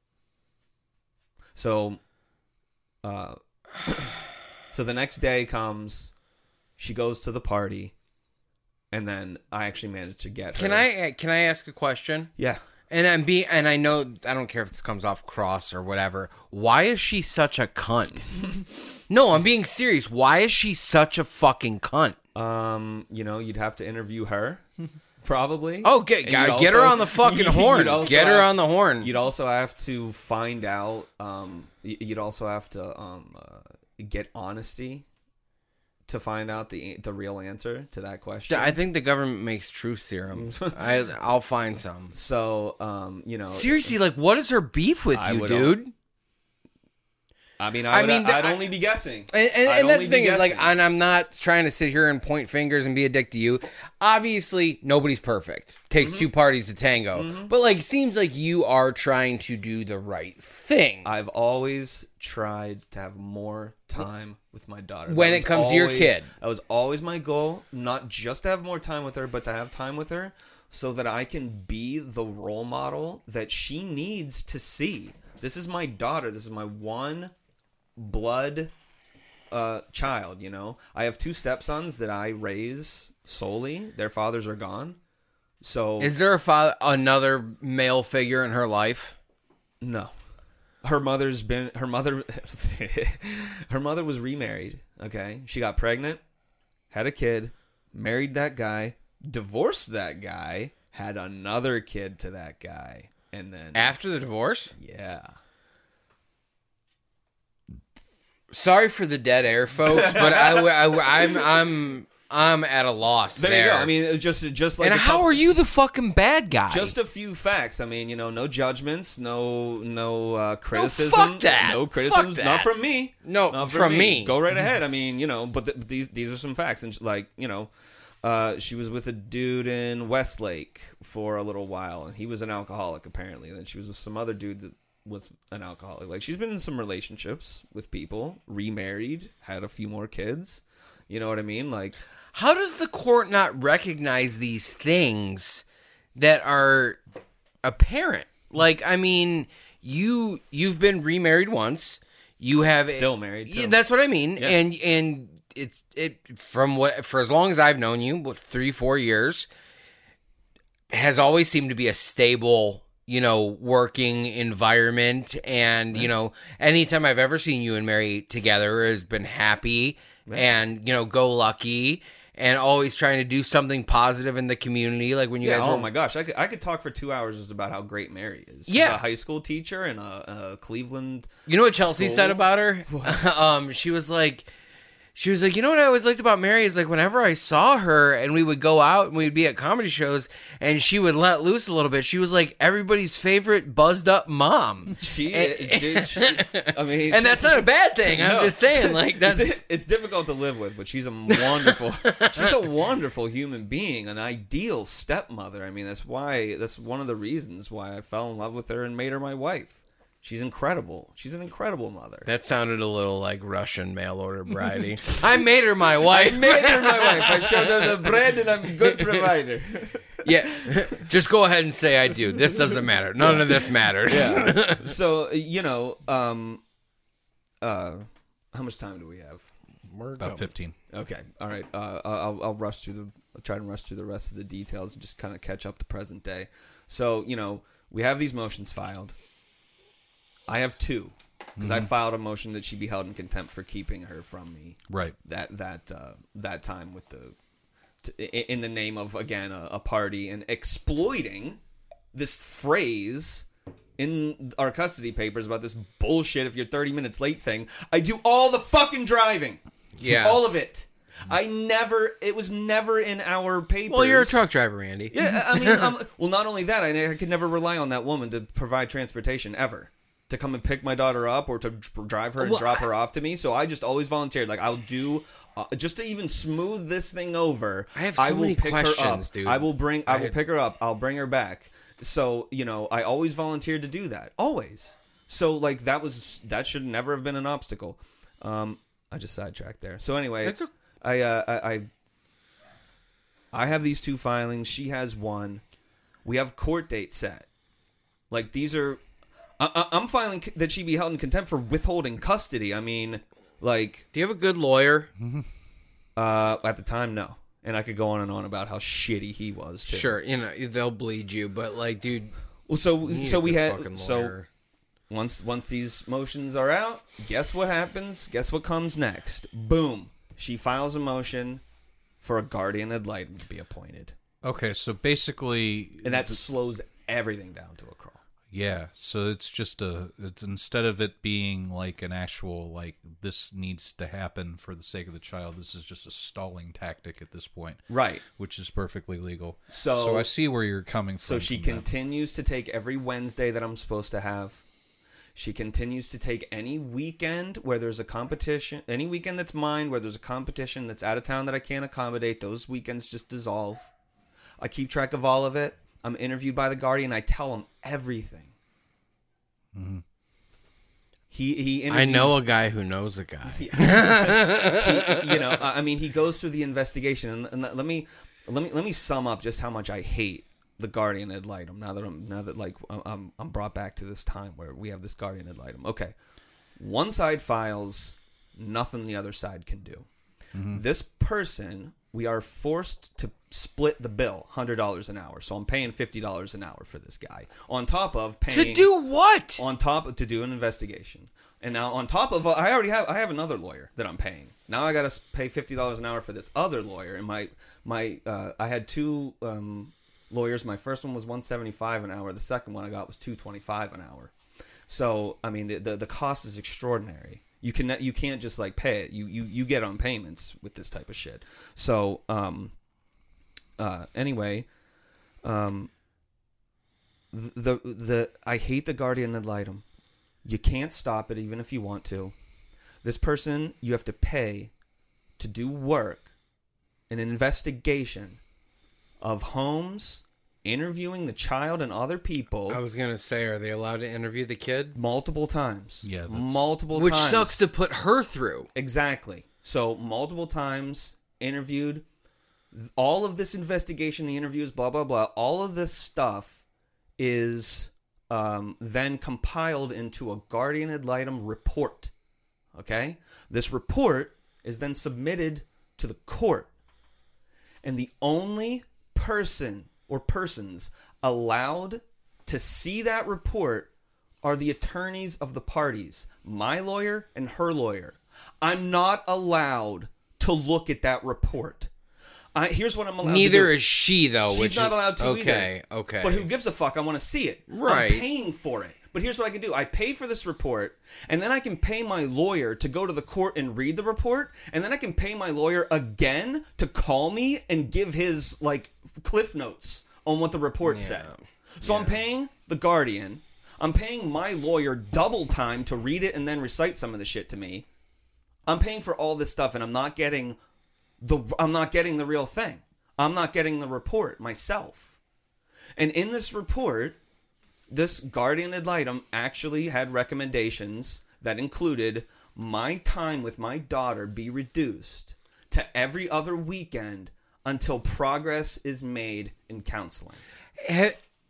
S6: So, uh, so the next day comes, she goes to the party, and then I actually managed to get her.
S5: Can I, can I ask a question?
S6: Yeah.
S5: And I'm be and I know I don't care if this comes off cross or whatever. Why is she such a cunt? No, I'm being serious. Why is she such a fucking cunt?
S6: Um, you know, you'd have to interview her, probably.
S5: Oh, get
S6: And
S5: get
S6: you'd
S5: her
S6: also-
S5: on the fucking
S6: you'd
S5: horn.
S6: also
S5: Get her
S6: have-
S5: on the horn.
S6: You'd also have to find out. Um, y- you'd also have to um uh, get honesty to find out the the real answer to that question.
S5: I think the government makes truth serum. I I'll find some.
S6: So, um, you know,
S5: Seriously, like, what is her beef with
S6: I
S5: you,
S6: would
S5: dude?
S6: I mean, I,
S5: I
S6: would,
S5: mean,
S6: I'd
S5: I-
S6: only be guessing.
S5: And, and,
S6: I'd
S5: and that's
S6: only
S5: the
S6: be
S5: thing is, like,
S6: guessing.
S5: and I'm not trying to sit here and point fingers and be a dick to you. Obviously, nobody's perfect. Takes
S6: Mm-hmm.
S5: two parties to tango. But, like, seems like you are trying to do the right thing.
S6: I've always tried to have more time with my daughter.
S5: When
S6: That
S5: it
S6: was
S5: comes to your
S6: always-
S5: kid.
S6: That was always my goal, not just to have more time with her, but to have time with her so that I can be the role model that she needs to see. This is my daughter. This is my one blood uh, child, you know? I have two stepsons that I raise solely. Their fathers are gone. So
S5: Is there a fa- another male figure in her life?
S6: no. her mother's been her mother her mother was remarried. Okay, she got pregnant, had a kid, married that guy, divorced that guy, had another kid to that guy, and then
S5: After the divorce?
S6: yeah.
S5: Sorry for the dead air, folks, but I, I, I'm I'm I'm at a loss
S6: There,
S5: there.
S6: you go. I mean, it's just just like
S5: and
S6: a
S5: how
S6: couple-
S5: are you the fucking bad guy?
S6: Just a few facts. I mean, you know, no judgments, no no uh, criticism.
S5: fuck that.
S6: No
S5: Fuck
S6: criticisms.
S5: that.
S6: Not from me.
S5: No,
S6: Not
S5: from me.
S6: Go right ahead. I mean, you know, but th- these these are some facts. And like, you know, uh, she was with a dude in Westlake for a little while, and he was an alcoholic apparently. And then she was with some other dude that was an alcoholic. Like, she's been in some relationships with people, remarried, had a few more kids. You know what I mean? Like,
S5: How does the court not recognize these things that are apparent? Like, I mean, you you've been remarried once. You have
S6: Still married, too.
S5: Yeah, that's what I mean.
S6: Yeah.
S5: And and it's it from what for as long as I've known you, what, three four years, has always seemed to be a stable, you know, working environment. And, you know, anytime I've ever seen you and Mary together has been happy and, you know, go lucky and always trying to do something positive in the community. Like when you
S6: yeah,
S5: guys
S6: oh
S5: were,
S6: my gosh, I could, I could talk for two hours just about how great Mary is. She's
S5: Yeah.
S6: a high school teacher in a, a Cleveland.
S5: you know what Chelsea
S6: school.
S5: said about her? um, she was like, She was like, you know what I always liked about Mary is like whenever I saw her and we would go out and we'd be at comedy shows and she would let loose a little bit. She was like everybody's favorite buzzed up mom.
S6: She,
S5: And-
S6: dude, she, I mean,
S5: And that's not a bad thing. I'm
S6: No.
S5: just saying, like that's
S6: It's, it's difficult to live with, but she's a wonderful, she's a wonderful human being, an ideal stepmother. I mean, that's why, that's one of the reasons why I fell in love with her and made her my wife. She's incredible. She's an incredible mother.
S5: that sounded a little like Russian mail order bridey. I made her my wife.
S6: I made her my wife. I showed her the bread, and I'm a good provider.
S5: Yeah, just go ahead and say I do. This doesn't matter. None of this matters.
S6: Yeah. So, you know, um, uh, how much time do we have?
S4: About fifteen.
S6: Okay. All right. Uh, I'll, I'll rush through the, I'll try to rush through the rest of the details and just kind of catch up to present day. So, you know, we have these motions filed. I have two because I filed a motion that she be held in contempt for keeping her from me.
S4: Right.
S6: That, that, uh, that time with the, to, in the name of, again, a, a party and exploiting this phrase in our custody papers about this bullshit if you're thirty minutes late thing. I do all the fucking driving.
S5: Yeah.
S6: All of it. I never, it was never in our papers.
S5: Well, you're a truck driver, Andy.
S6: Yeah, I mean, um, well, not only that, I, I could never rely on that woman to provide transportation ever. To come and pick my daughter up or to dr- drive her and
S5: Well,
S6: drop
S5: I-
S6: her off to me. So I just always volunteered. Like, I'll do, uh, just to even smooth this thing over,
S5: I have so
S6: will
S5: many
S6: pick her up.
S5: questions, dude.
S6: I will bring, I,
S5: I
S6: will
S5: had-
S6: pick her up. I'll bring her back. So, you know, I always volunteered to do that. Always. So, like, that was, that should never have been an obstacle. Um, I just sidetracked there. So anyway,
S5: That's a-
S6: I, uh, I, I, I have these two filings. She has one. We have court date set. Like, these are, I, I, I'm filing c- that she be held in contempt for withholding custody. I mean, like,
S5: Do you have a good lawyer?
S6: uh, at the time, no. And I could go on and on about how shitty he was, too.
S5: Sure, you know they'll bleed you, but like, dude,
S6: Well, so,
S5: you need
S6: so
S5: a
S6: we
S5: good
S6: had,
S5: fucking
S6: so
S5: lawyer.
S6: once, once these motions are out, guess what happens? Guess what comes next? Boom. She files a motion for a guardian ad litem to be appointed.
S4: Okay, so basically,
S6: And that slows everything down to a crawl.
S4: yeah. So it's just a. It's instead of it being like an actual like this needs to happen for the sake of the child. This is just a stalling tactic at this point,
S6: Right.
S4: which is perfectly legal.
S6: So-
S4: so I see where you're coming from.
S6: So she
S4: from that.
S6: continues to take every Wednesday that I'm supposed to have. She continues to take any weekend where there's a competition, any weekend that's mine where there's a competition that's out of town that I can't accommodate. Those weekends just dissolve. I keep track of all of it. I'm interviewed by the Guardian. I tell him everything.
S4: Mm-hmm.
S6: He he.
S5: I
S6: Interviews,
S5: know a guy who knows a guy.
S6: he, you know, I mean, he goes through the investigation, and, and let me let me let me sum up just how much I hate the guardian ad litem. Now that I'm now that like I'm I'm brought back to this time where we have this guardian ad litem. Okay, one side files, nothing the other side can do. Mm-hmm. This person we are forced to split the bill, one hundred dollars an hour. So I'm paying fifty dollars an hour for this guy. On top of paying...
S5: To do what?
S6: On top of... To do an investigation. And now on top of... I already have... I have another lawyer that I'm paying. Now I got to pay fifty dollars an hour for this other lawyer. And my... my uh, I had two um, lawyers. My first one was one hundred seventy-five dollars an hour. The second one I got was two hundred twenty-five dollars an hour. So, I mean, the, the, the cost is extraordinary. You can you can't just like pay it. You you you get on payments with this type of shit. So um, uh, anyway, um, the the I hate the guardian ad litem. You can't stop it even if you want to. This person you have to pay to do work, an investigation of homes, interviewing the child and other people.
S5: I was gonna say, are they allowed to interview the kid?
S6: Multiple times.
S4: Yeah, that's...
S6: multiple
S5: Which
S6: times.
S5: Which sucks to put her through.
S6: Exactly. So multiple times interviewed. All of this investigation, the interviews, blah blah blah. All of this stuff is um, then compiled into a guardian ad litem report. Okay, this report is then submitted to the court, and the only person or persons allowed to see that report are the attorneys of the parties, my lawyer and her lawyer. I'm not allowed to look at that report. I, here's what I'm allowed
S5: Neither
S6: to do.
S5: is she, though.
S6: She's
S5: which
S6: not
S5: is,
S6: allowed to
S5: okay,
S6: either.
S5: Okay,
S6: But who gives a fuck? I want to see it.
S5: Right.
S6: I'm paying for it. But here's what I can do. I pay for this report, and then I can pay my lawyer to go to the court and read the report, and then I can pay my lawyer again to call me and give his, like, cliff notes on what the report
S5: Yeah.
S6: said. So
S5: Yeah.
S6: I'm paying the Guardian. I'm paying my lawyer double time to read it and then recite some of the shit to me. I'm paying for all this stuff, and I'm not getting the I'm not getting the real thing. I'm not getting the report myself. And in this report, this guardian ad litem actually had recommendations that included my time with my daughter be reduced to every other weekend until progress is made in counseling.
S5: He-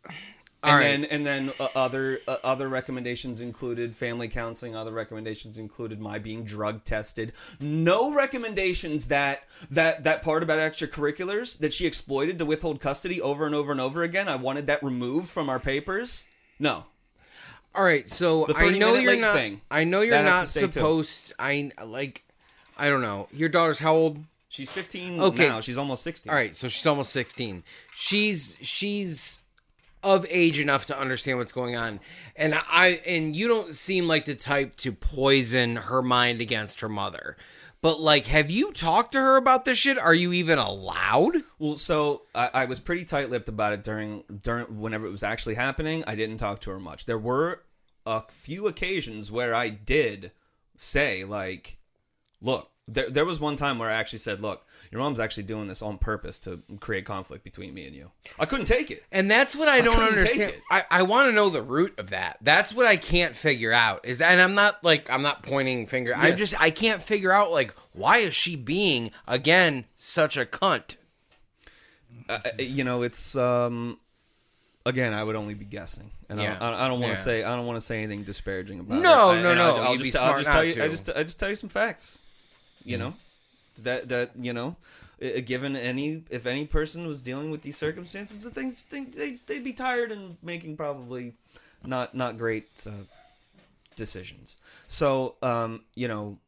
S6: And
S5: All
S6: then,
S5: right.
S6: and then uh, other uh, other recommendations included family counseling. Other recommendations included my being drug tested. No recommendations that that that part about extracurriculars that she exploited to withhold custody over and over and over again. I wanted that removed from our papers. No.
S5: All right, so
S6: The
S5: I
S6: thirty
S5: know
S6: minute
S5: you're
S6: late
S5: not.
S6: thing.
S5: I know you're
S6: That has
S5: not
S6: to stay, too.
S5: supposed. I like. I don't know. Your daughter's how old?
S6: She's fifteen
S5: Okay.
S6: now. She's almost sixteen.
S5: All right, so she's almost sixteen. She's she's of age enough to understand what's going on, and I and you don't seem like the type to poison her mind against her mother. But like, have you talked to her about this shit? Are you even allowed?
S6: Well, so I, I was pretty tight-lipped about it during during whenever it was actually happening. I didn't talk to her much. There were a few occasions where I did say, like, look, there there was one time where I actually said, look, your mom's actually doing this on purpose to create conflict between me and you. I couldn't take it.
S5: And that's what I don't
S6: couldn't take
S5: understand.
S6: it.
S5: I, I want to know the root of that. That's what I can't figure out. Is and I'm not like I'm not pointing finger. I
S6: Yeah.
S5: just I can't figure out like why is she being again such a cunt?
S6: Uh, you know, it's um, again, I would only be guessing, and
S5: Yeah.
S6: I, don't- I don't want to
S5: Yeah.
S6: say I don't want to say anything disparaging about
S5: No,
S6: it. I-
S5: no,
S6: and
S5: no,
S6: I'll, I'll
S5: you'd be
S6: just I'll
S5: smart
S6: just tell
S5: not
S6: you
S5: to.
S6: I just I just tell you some facts. You know, that that you know, uh, given any if any person was dealing with these circumstances, the things they they they'd be tired and making probably not not great uh, decisions. So um, you know.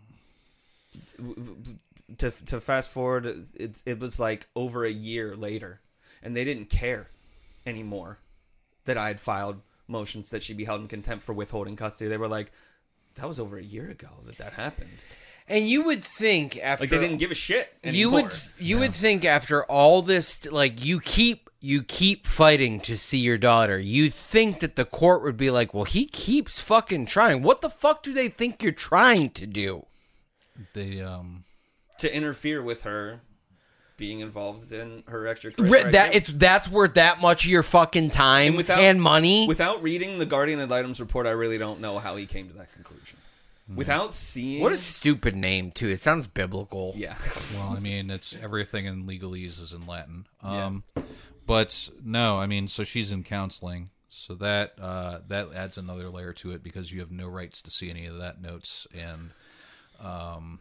S6: To to fast forward, it it was like over a year later, and they didn't care anymore that I had filed motions that she be held in contempt for withholding custody. They were like, "That was over a year ago that that happened."
S5: And you would think after
S6: Like they didn't give a shit anymore.
S5: you would you would think after all this, like you keep you keep fighting to see your daughter. You think that the court would be like, well, he keeps fucking trying. What the fuck do they think you're trying to do?
S4: They um
S6: to interfere with her being involved in her
S5: Re-
S6: extracurricular
S5: that
S6: activity.
S5: it's that's worth that much of your fucking time
S6: And without-
S5: and money.
S6: Without reading the Guardian ad litem's report, I really don't know how he came to that conclusion. Without seeing
S5: What a stupid name too. It sounds biblical.
S6: yeah.
S4: well, I mean, it's everything in legalese is in Latin. Um, but no, I mean, so she's in counseling, so that uh, that adds another layer to it because you have no rights to see any of that notes, and um,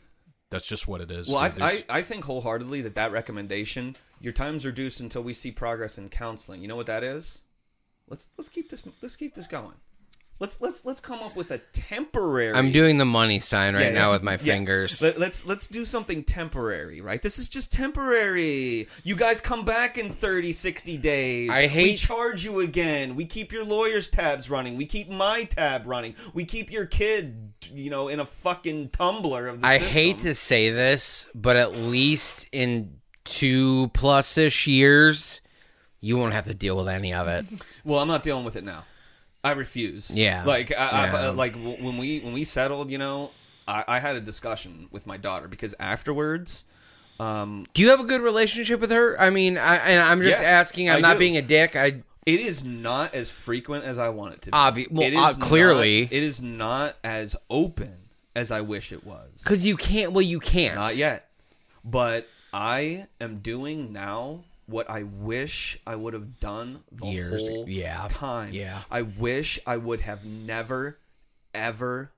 S4: That's just what it is.
S6: Well, I,
S4: dude.
S6: I
S4: There's-
S6: I think wholeheartedly that that recommendation, your time's reduced until we see progress in counseling. You know what that is? Let's let's keep this let's keep this going. Let's let's let's come up with a temporary.
S5: I'm doing the money sign right
S6: Yeah,
S5: now
S6: yeah,
S5: with my
S6: yeah.
S5: fingers.
S6: Let, let's let's do something temporary, right? This is just temporary. You guys come back in thirty, sixty days.
S5: I
S6: We
S5: hate-
S6: charge you again. We keep your lawyer's tabs running. We keep my tab running. We keep your kid, you know, in a fucking tumbler of the
S5: I
S6: system.
S5: hate to say this, but at least in two plus ish years, you won't have to deal with any of it.
S6: Well, I'm not dealing with it now. I refuse.
S5: Yeah.
S6: Like, I,
S5: Yeah.
S6: I, like w- when we when we settled, you know, I, I had a discussion with my daughter because afterwards, um,
S5: Do you have a good relationship with her? I mean, I, and I'm just
S6: Yeah,
S5: asking. I'm
S6: I
S5: not
S6: do.
S5: being a dick. I
S6: it is not as frequent as I want it to be.
S5: Obvi- well,
S6: It
S5: uh,
S6: is
S5: clearly.
S6: not, it is not as open as I wish it was.
S5: because you can't. Well, you can't.
S6: Not yet, but I am doing now what I wish I would have done the
S5: Years,
S6: whole
S5: yeah,
S6: time.
S5: yeah.
S6: I wish I would have never, ever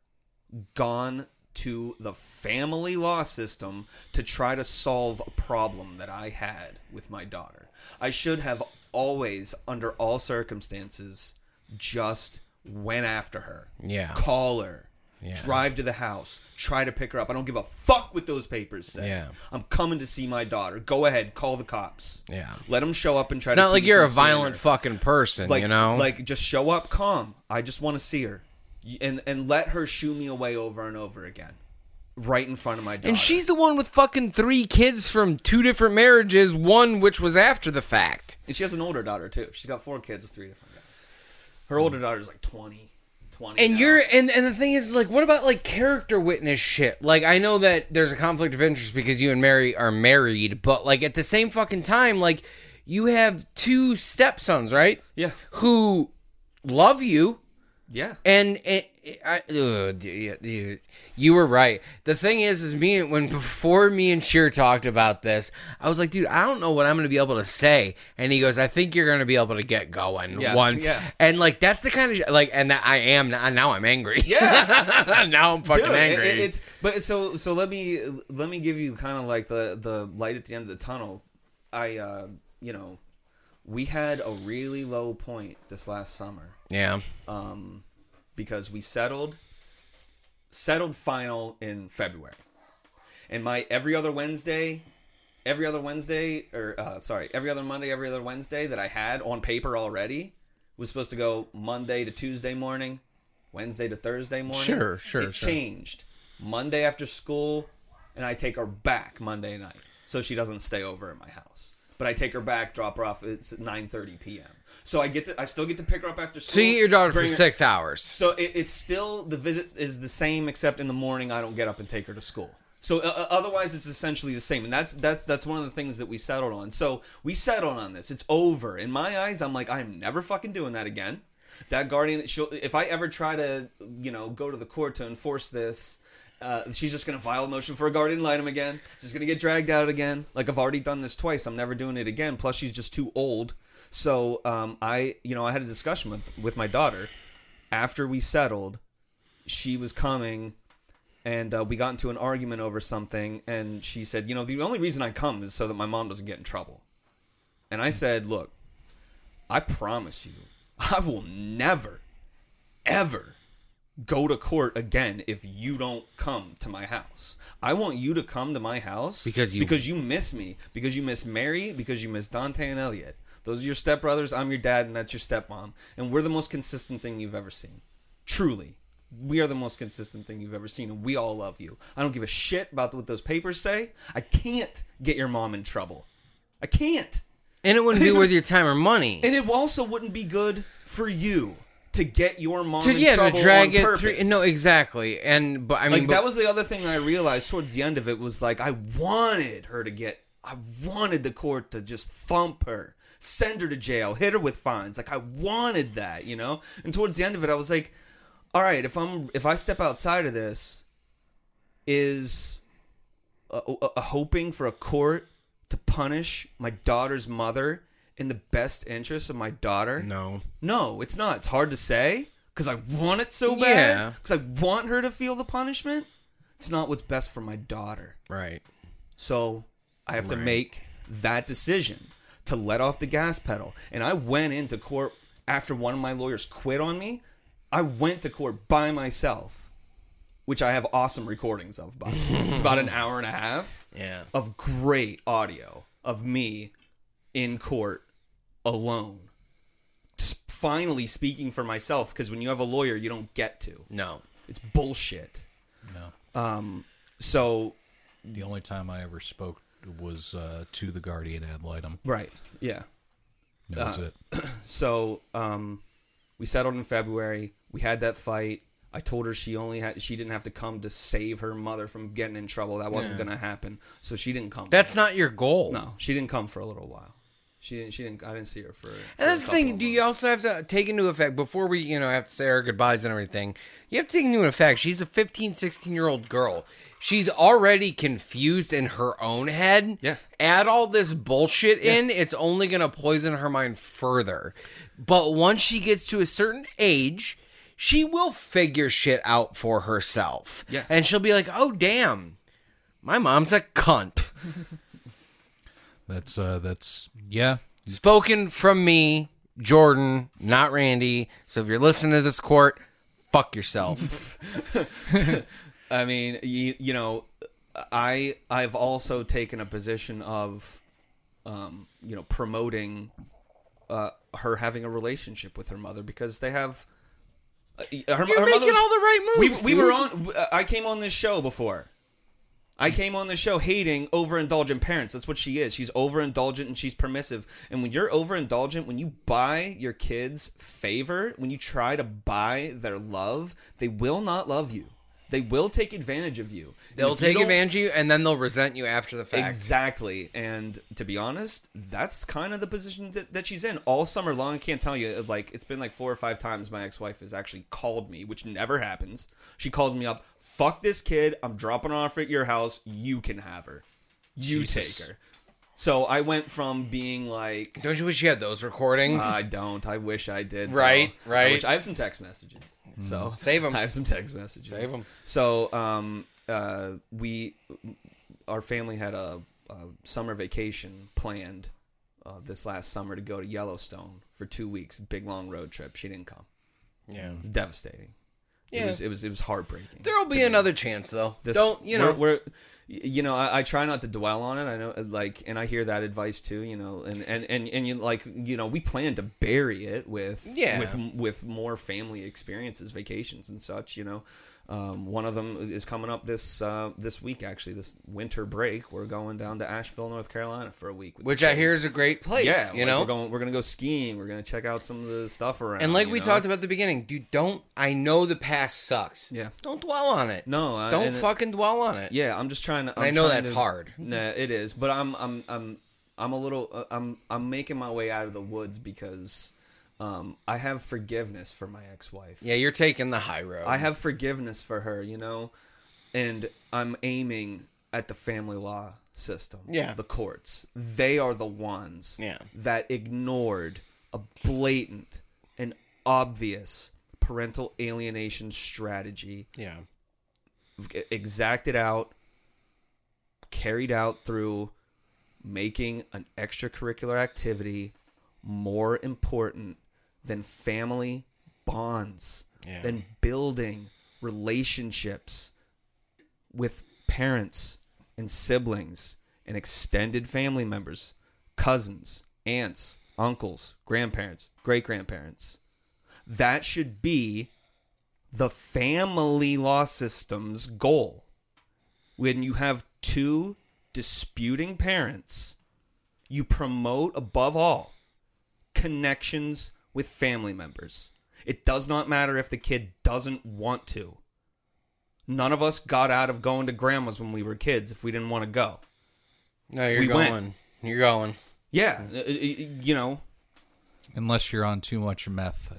S6: gone to the family law system to try to solve a problem that I had with my daughter. I should have always, under all circumstances, just went after her.
S5: Yeah.
S6: Call her.
S5: Yeah.
S6: Drive to the house. Try to pick her up. I don't give a fuck what those papers say.
S5: Yeah.
S6: I'm coming to see my daughter. Go ahead. Call the cops.
S5: Yeah.
S6: Let them show up and try
S5: It's
S6: to
S5: not
S6: keep
S5: like
S6: me
S5: you're a
S6: from seeing
S5: violent
S6: her.
S5: fucking person.
S6: Like,
S5: you know.
S6: like just show up calm. I just want to see her, and and let her shoo me away over and over again, right in front of my daughter.
S5: And she's the one with fucking three kids from two different marriages, one which was after the fact.
S6: and she has an older daughter too. She's got four kids with three different guys. Her older daughter's like twenty. twenty
S5: And
S6: now.
S5: you're and, and the thing is, like, what about like character witness shit? Like, I know that there's a conflict of interest because you and Mary are married, but like at the same fucking time, like you have two stepsons, right?
S6: yeah,
S5: Who love you.
S6: yeah.
S5: And it, it, I, ugh, dude, dude, you were right. The thing is, is me when before me and Sheer talked about this, I was like, dude, I don't know what I'm going to be able to say. And he goes, I think you're going to be able to get going
S6: Yeah,
S5: once.
S6: yeah.
S5: And like that's the kind of sh- like, and that I am now. Now I'm angry.
S6: Yeah.
S5: now I'm fucking
S6: Dude, it-
S5: angry.
S6: it- it's but so so let me let me give you kind of like the the light at the end of the tunnel. I uh, you know, we had a really low point this last summer.
S5: yeah.
S6: Um, because we settled settled final in February, and my every other Wednesday, every other Wednesday, or uh, sorry, every other Monday, every other Wednesday that I had on paper already was supposed to go Monday to Tuesday morning, Wednesday to Thursday morning.
S5: Sure, sure,
S6: It
S5: sure.
S6: changed Monday after school, and I take her back Monday night so she doesn't stay over at my house. But I take her back, drop her off. It's at nine thirty p.m. So I get to, I still get to pick her up after school.
S5: So you get your daughter for
S6: bring her-
S5: six hours.
S6: So it, it's still, the visit is the same, except in the morning I don't get up and take her to school. So uh, otherwise it's essentially the same, and that's that's that's one of the things that we settled on. So we settled on this. It's over. In my eyes, I'm like, I'm never fucking doing that again. That guardian, she'll, if I ever try to, you know, go to the court to enforce this, uh, she's just going to file a motion for a guardian ad litem again. She's going to get dragged out again. Like, I've already done this twice. I'm never doing it again. Plus, she's just too old. So, um, I, you know, I had a discussion with, with my daughter. After we settled, she was coming, and uh, we got into an argument over something, and she said, you know, the only reason I come is so that my mom doesn't get in trouble. And I said, look, I promise you, I will never, ever go to court again if you don't come to my house. I want you to come to my house
S5: Because you-
S6: because you miss me, because you miss Mary, because you miss Dante and Elliot. Those are your stepbrothers, I'm your dad, and that's your stepmom. And we're the most consistent thing you've ever seen. Truly. We are the most consistent thing you've ever seen, and we all love you. I don't give a shit about what those papers say. I can't get your mom in trouble. I can't.
S5: And it wouldn't be worth your time or money.
S6: And it also wouldn't be good for you to get your mom
S5: To,
S6: in
S5: yeah,
S6: trouble
S5: to drag
S6: on
S5: it
S6: purpose.
S5: through. No, exactly. And but I mean,
S6: Like,
S5: but,
S6: that was the other thing I realized towards the end of it was like, I wanted her to get, I wanted the court to just thump her, send her to jail, hit her with fines. Like, I wanted that, you know? And towards the end of it, I was like, all right, if I'm, if I step outside of this, is a, a, a hoping for a court to punish my daughter's mother in the best interest of my daughter?
S5: no.
S6: No, it's not. It's hard to say because I want it so
S5: Yeah.
S6: bad. Because I want her to feel the punishment. It's not what's best for my daughter.
S5: Right.
S6: So I have to
S5: Right.
S6: make that decision to let off the gas pedal. And I went into court after one of my lawyers quit on me. I went to court by myself, which I have awesome recordings of, by the way. It's about an hour and a half
S5: Yeah.
S6: of great audio of me in court alone. S- Finally speaking for myself, because when you have a lawyer, you don't get to.
S5: No.
S6: It's bullshit.
S4: No.
S6: Um, so,
S4: The only time I ever spoke was uh, to the guardian ad litem.
S6: right, yeah.
S4: That was
S6: Uh,
S4: it.
S6: So, um, we settled in February. We had that fight. I told her she only had she didn't have to come to save her mother from getting in trouble. That wasn't
S5: Yeah.
S6: going to happen. So she didn't come.
S5: That's not your goal.
S6: No, she didn't come for a little while. She didn't. She didn't. I didn't see her for. for
S5: And that's
S6: a
S5: the thing.
S6: couple of
S5: Do you
S6: months.
S5: also have to take into effect before we, you know, have to say our goodbyes and everything? You have to take into effect she's a fifteen, sixteen year old girl. She's already confused in her own head.
S6: Yeah.
S5: Add all this bullshit in, it's only going to poison her mind further. But once she gets to a certain age, she will figure shit out for herself.
S6: Yeah.
S5: And she'll be like, "Oh damn, my mom's a cunt."
S4: That's uh, that's yeah.
S5: Spoken from me, Jordan, not Randy. So if you're listening to this court, fuck yourself.
S6: I mean, you, you know, I I've also taken a position of, um, you know, promoting uh, her having a relationship with her mother because they have. Uh, her,
S5: You're
S6: her
S5: making
S6: mother was-
S5: all the right moves.
S6: We, we
S5: dude.
S6: were on. I came on this show before. I came on this show hating overindulgent parents. That's what she is. She's overindulgent and she's permissive. And when you're overindulgent, when you buy your kids favor, when you try to buy their love, they will not love you. They will take advantage of you. And
S5: They'll
S6: if you
S5: take
S6: don't-
S5: advantage of you, and then they'll resent you after the fact.
S6: Exactly. And to be honest, that's kind of the position that, that she's in all summer long. I can't tell you, like, it's been like four or five times my ex-wife has actually called me, which never happens. She calls me up, fuck this kid, I'm dropping her off at your house, you can have her. You
S4: Jesus.
S6: take her. So I went from being like,
S5: Don't you wish you had those recordings?
S6: I don't, I wish I did.
S5: Right,
S6: though.
S5: right.
S6: I, wish, I have some text messages. So
S5: Save 'em.
S6: I have some text messages.
S5: Save 'em.
S6: So um, uh, we, our family had a, a summer vacation planned uh, this last summer to go to Yellowstone for two weeks. Big long road trip. She didn't come.
S5: yeah.
S6: It was devastating.
S5: Yeah.
S6: It was. It was. It was heartbreaking.
S5: There'll
S6: to
S5: be
S6: me.
S5: another chance, though.
S6: This-
S5: Don't, you know.
S6: we're, we're you know I, I try not to dwell on it. I know, like, and I hear that advice too, you know, and and and, and you like, you know, we plan to bury it with
S5: Yeah.
S6: with with more family experiences, vacations and such, you know. Um, one of them is coming up this uh, this week, actually, this winter break. We're going down to Asheville, North Carolina for a week, with the
S5: Which I hear
S6: kids.
S5: is a great place,
S6: yeah,
S5: you
S6: like,
S5: know?
S6: we're going we're gonna go skiing. We're gonna check out some of the stuff around.
S5: And like
S6: you
S5: we
S6: know?
S5: talked about at the beginning, dude, don't, I know the past sucks.
S6: Yeah.
S5: Don't dwell on it.
S6: No, I-
S5: Don't
S6: and it-
S5: fucking dwell on it.
S6: Yeah, I'm just trying to. I'm
S5: I know
S6: trying
S5: that's
S6: to-
S5: hard.
S6: Nah, it is, but I'm I'm I'm I'm a little uh, I'm I'm making my way out of the woods because um, I have forgiveness for my ex-wife.
S5: Yeah, you're taking the high road.
S6: I have forgiveness for her, you know, and I'm aiming at the family law system.
S5: Yeah.
S6: The courts. They are the ones
S5: Yeah.
S6: that ignored a blatant and obvious parental alienation strategy,
S5: Yeah.
S6: exacted out, carried out through making an extracurricular activity more important than family bonds,
S5: Yeah.
S6: than building relationships with parents and siblings and extended family members, cousins, aunts, uncles, grandparents, great-grandparents. That should be the family law system's goal. When you have two disputing parents, you promote, above all, connections with family members. It does not matter if the kid doesn't want to. None of us got out of going to grandma's when we were kids if we didn't want to go.
S5: No, you're
S6: We
S5: going.
S6: went.
S5: You're going.
S6: Yeah, uh, uh, you know,
S4: Unless you're on too much meth.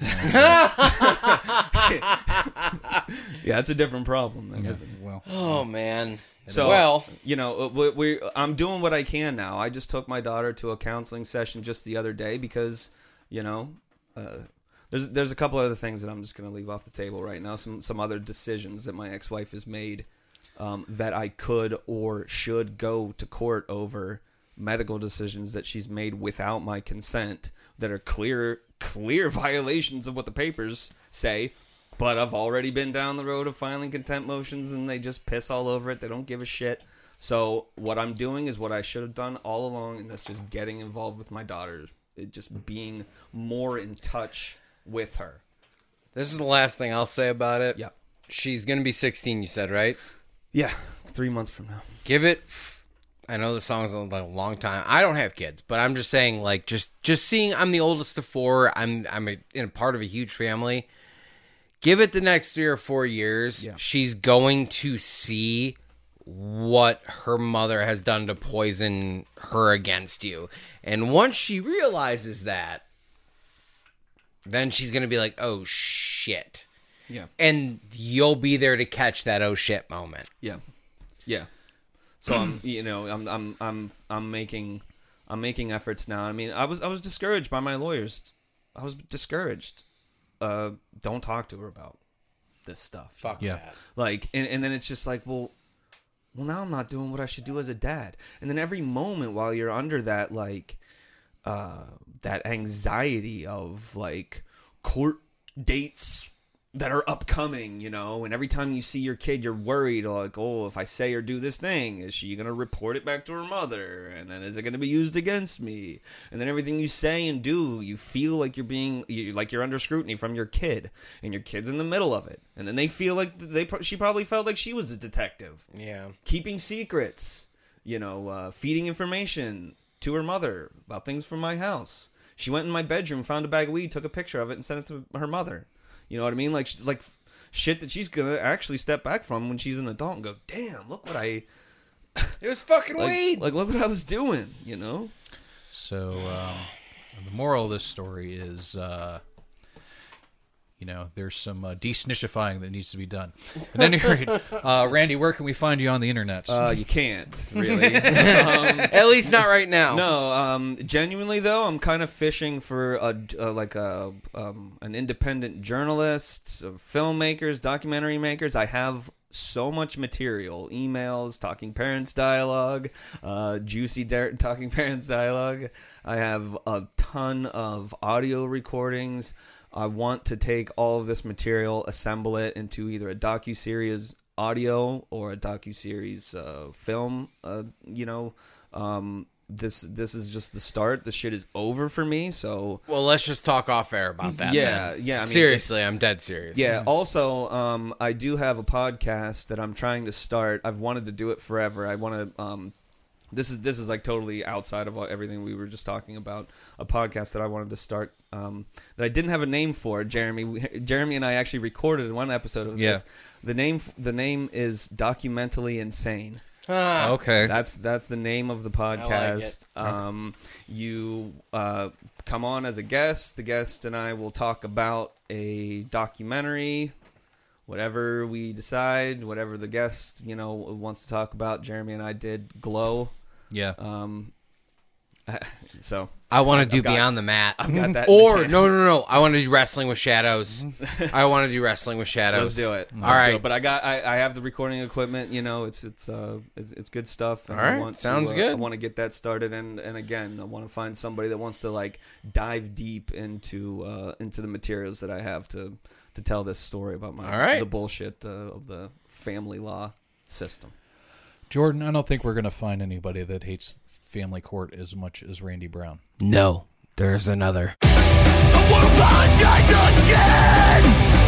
S6: yeah, it's a different problem, then, isn't it?
S4: Well,
S5: Oh, man.
S6: So,
S5: well,
S6: you know, we, we I'm doing what I can now. I just took my daughter to a counseling session just the other day because, you know, uh, there's there's a couple other things that I'm just going to leave off the table right now. Some some other decisions that my ex-wife has made um, that I could or should go to court over medical decisions that she's made without my consent that are clear, clear violations of what the papers say. But I've already been down the road of filing contempt motions, and they just piss all over it. They don't give a shit. So what I'm doing is what I should have done all along, and that's just getting involved with my daughter. It just being more in touch with her.
S5: This is the last thing I'll say about it.
S6: Yeah.
S5: She's going to be sixteen, you said, right?
S6: Yeah, three months from now.
S5: Give it... I know the song's a long time. I don't have kids, but I'm just saying, like, just just seeing I'm the oldest of four. I'm I'm a, in a part of a huge family. Give it the next three or four years.
S6: Yeah.
S5: She's going to see what her mother has done to poison her against you. And once she realizes that, then she's going to be like, oh, shit.
S6: Yeah.
S5: And you'll be there to catch that oh, shit moment.
S6: Yeah. Yeah. So I'm, you know, I'm, I'm, I'm, I'm making, I'm making efforts now. I mean, I was, I was discouraged by my lawyers. I was discouraged. Uh, don't talk to her about this stuff.
S5: Fuck
S4: Yeah.
S5: that.
S6: Like, and, and then it's just like, well, well, now I'm not doing what I should do as a dad. And then every moment while you're under that, like, uh, that anxiety of like court dates that are upcoming, you know, and every time you see your kid, you're worried, like, oh, if I say or do this thing, is she going to report it back to her mother? And then is it going to be used against me? And then everything you say and do, you feel like you're being, you, like you're under scrutiny from your kid, and your kid's in the middle of it. And then they feel like, they she probably felt like she was a detective.
S5: Yeah.
S6: Keeping secrets, you know, uh, feeding information to her mother about things from my house. She went in my bedroom, found a bag of weed, took a picture of it, and sent it to her mother. You know what I mean? Like, like shit that she's gonna actually step back from when she's an adult and go, "Damn, look what I."
S5: It was fucking
S6: like,
S5: weed.
S6: Like, look what I was doing. You know.
S4: So um, the moral of this story is, uh, you know, there's some uh, desnitchifying that needs to be done. At any rate, uh, Randy, where can we find you on the internet?
S6: Uh, you can't really. um,
S5: At least not right now.
S6: No, um, genuinely though, I'm kind of fishing for a, uh, like a um, an independent journalist, uh, filmmakers, documentary makers. I have so much material: emails, Talking Parents dialogue, uh, juicy Dar- Talking Parents dialogue. I have a ton of audio recordings. I want to take all of this material, assemble it into either a docuseries audio or a docuseries uh, film. Uh, you know, um, this this is just the start. The shit is over for me. So
S5: Well, let's just talk off air about that.
S6: yeah,
S5: then.
S6: yeah. I mean,
S5: Seriously, I'm dead serious.
S6: yeah. Also, um, I do have a podcast that I'm trying to start. I've wanted to do it forever. I want to. Um, this is this is like totally outside of everything we were just talking about. A podcast that I wanted to start um, that I didn't have a name for. Jeremy, we, Jeremy and I actually recorded one episode of
S4: Yeah.
S6: this. The name the name is Documentally Insane.
S5: Ah,
S4: okay.
S6: That's that's the name of the podcast. Um, you uh, come on as a guest. The guest and I will talk about a documentary, whatever we decide, whatever the guest you know wants to talk about. Jeremy and I did Glow.
S4: Yeah.
S6: Um, so
S5: I want to do
S6: I've got-
S5: Beyond the Mat.
S6: I've got that in
S5: Or,
S6: the can.
S5: no, no, no. I want to do Wrestling with Shadows. I want to do Wrestling with Shadows.
S6: Let's do it. Let's
S5: All right.
S6: do it. But I got I, I have the recording equipment. You know, it's it's uh it's, it's good stuff. And
S5: All right.
S6: I want
S5: Sounds
S6: to, uh,
S5: good.
S6: I want to get that started, and and again, I want to find somebody that wants to like dive deep into uh into the materials that I have to to tell this story about my
S5: All right.
S6: the bullshit uh, of the family law system.
S4: Jordan, I don't think we're going to find anybody that hates family court as much as Randy Brown.
S5: No, there's another.
S2: I won't apologize again.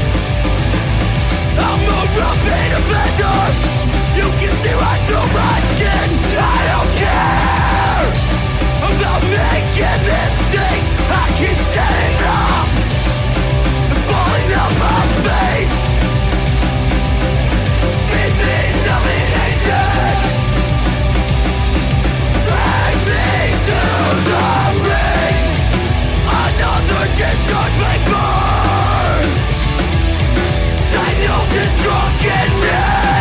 S2: I'm a repeat offender. You can see right through my skin. I don't care about making mistakes. I keep setting up and falling on my face. Feed me numbing agents. Drag me to the ring. Another discharge vapor. Diagnosis drunk in me.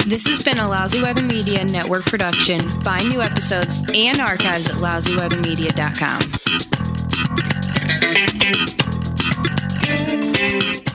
S7: This has been a Lousy Weather Media Network production. Find new episodes and archives at lousy weather media dot com.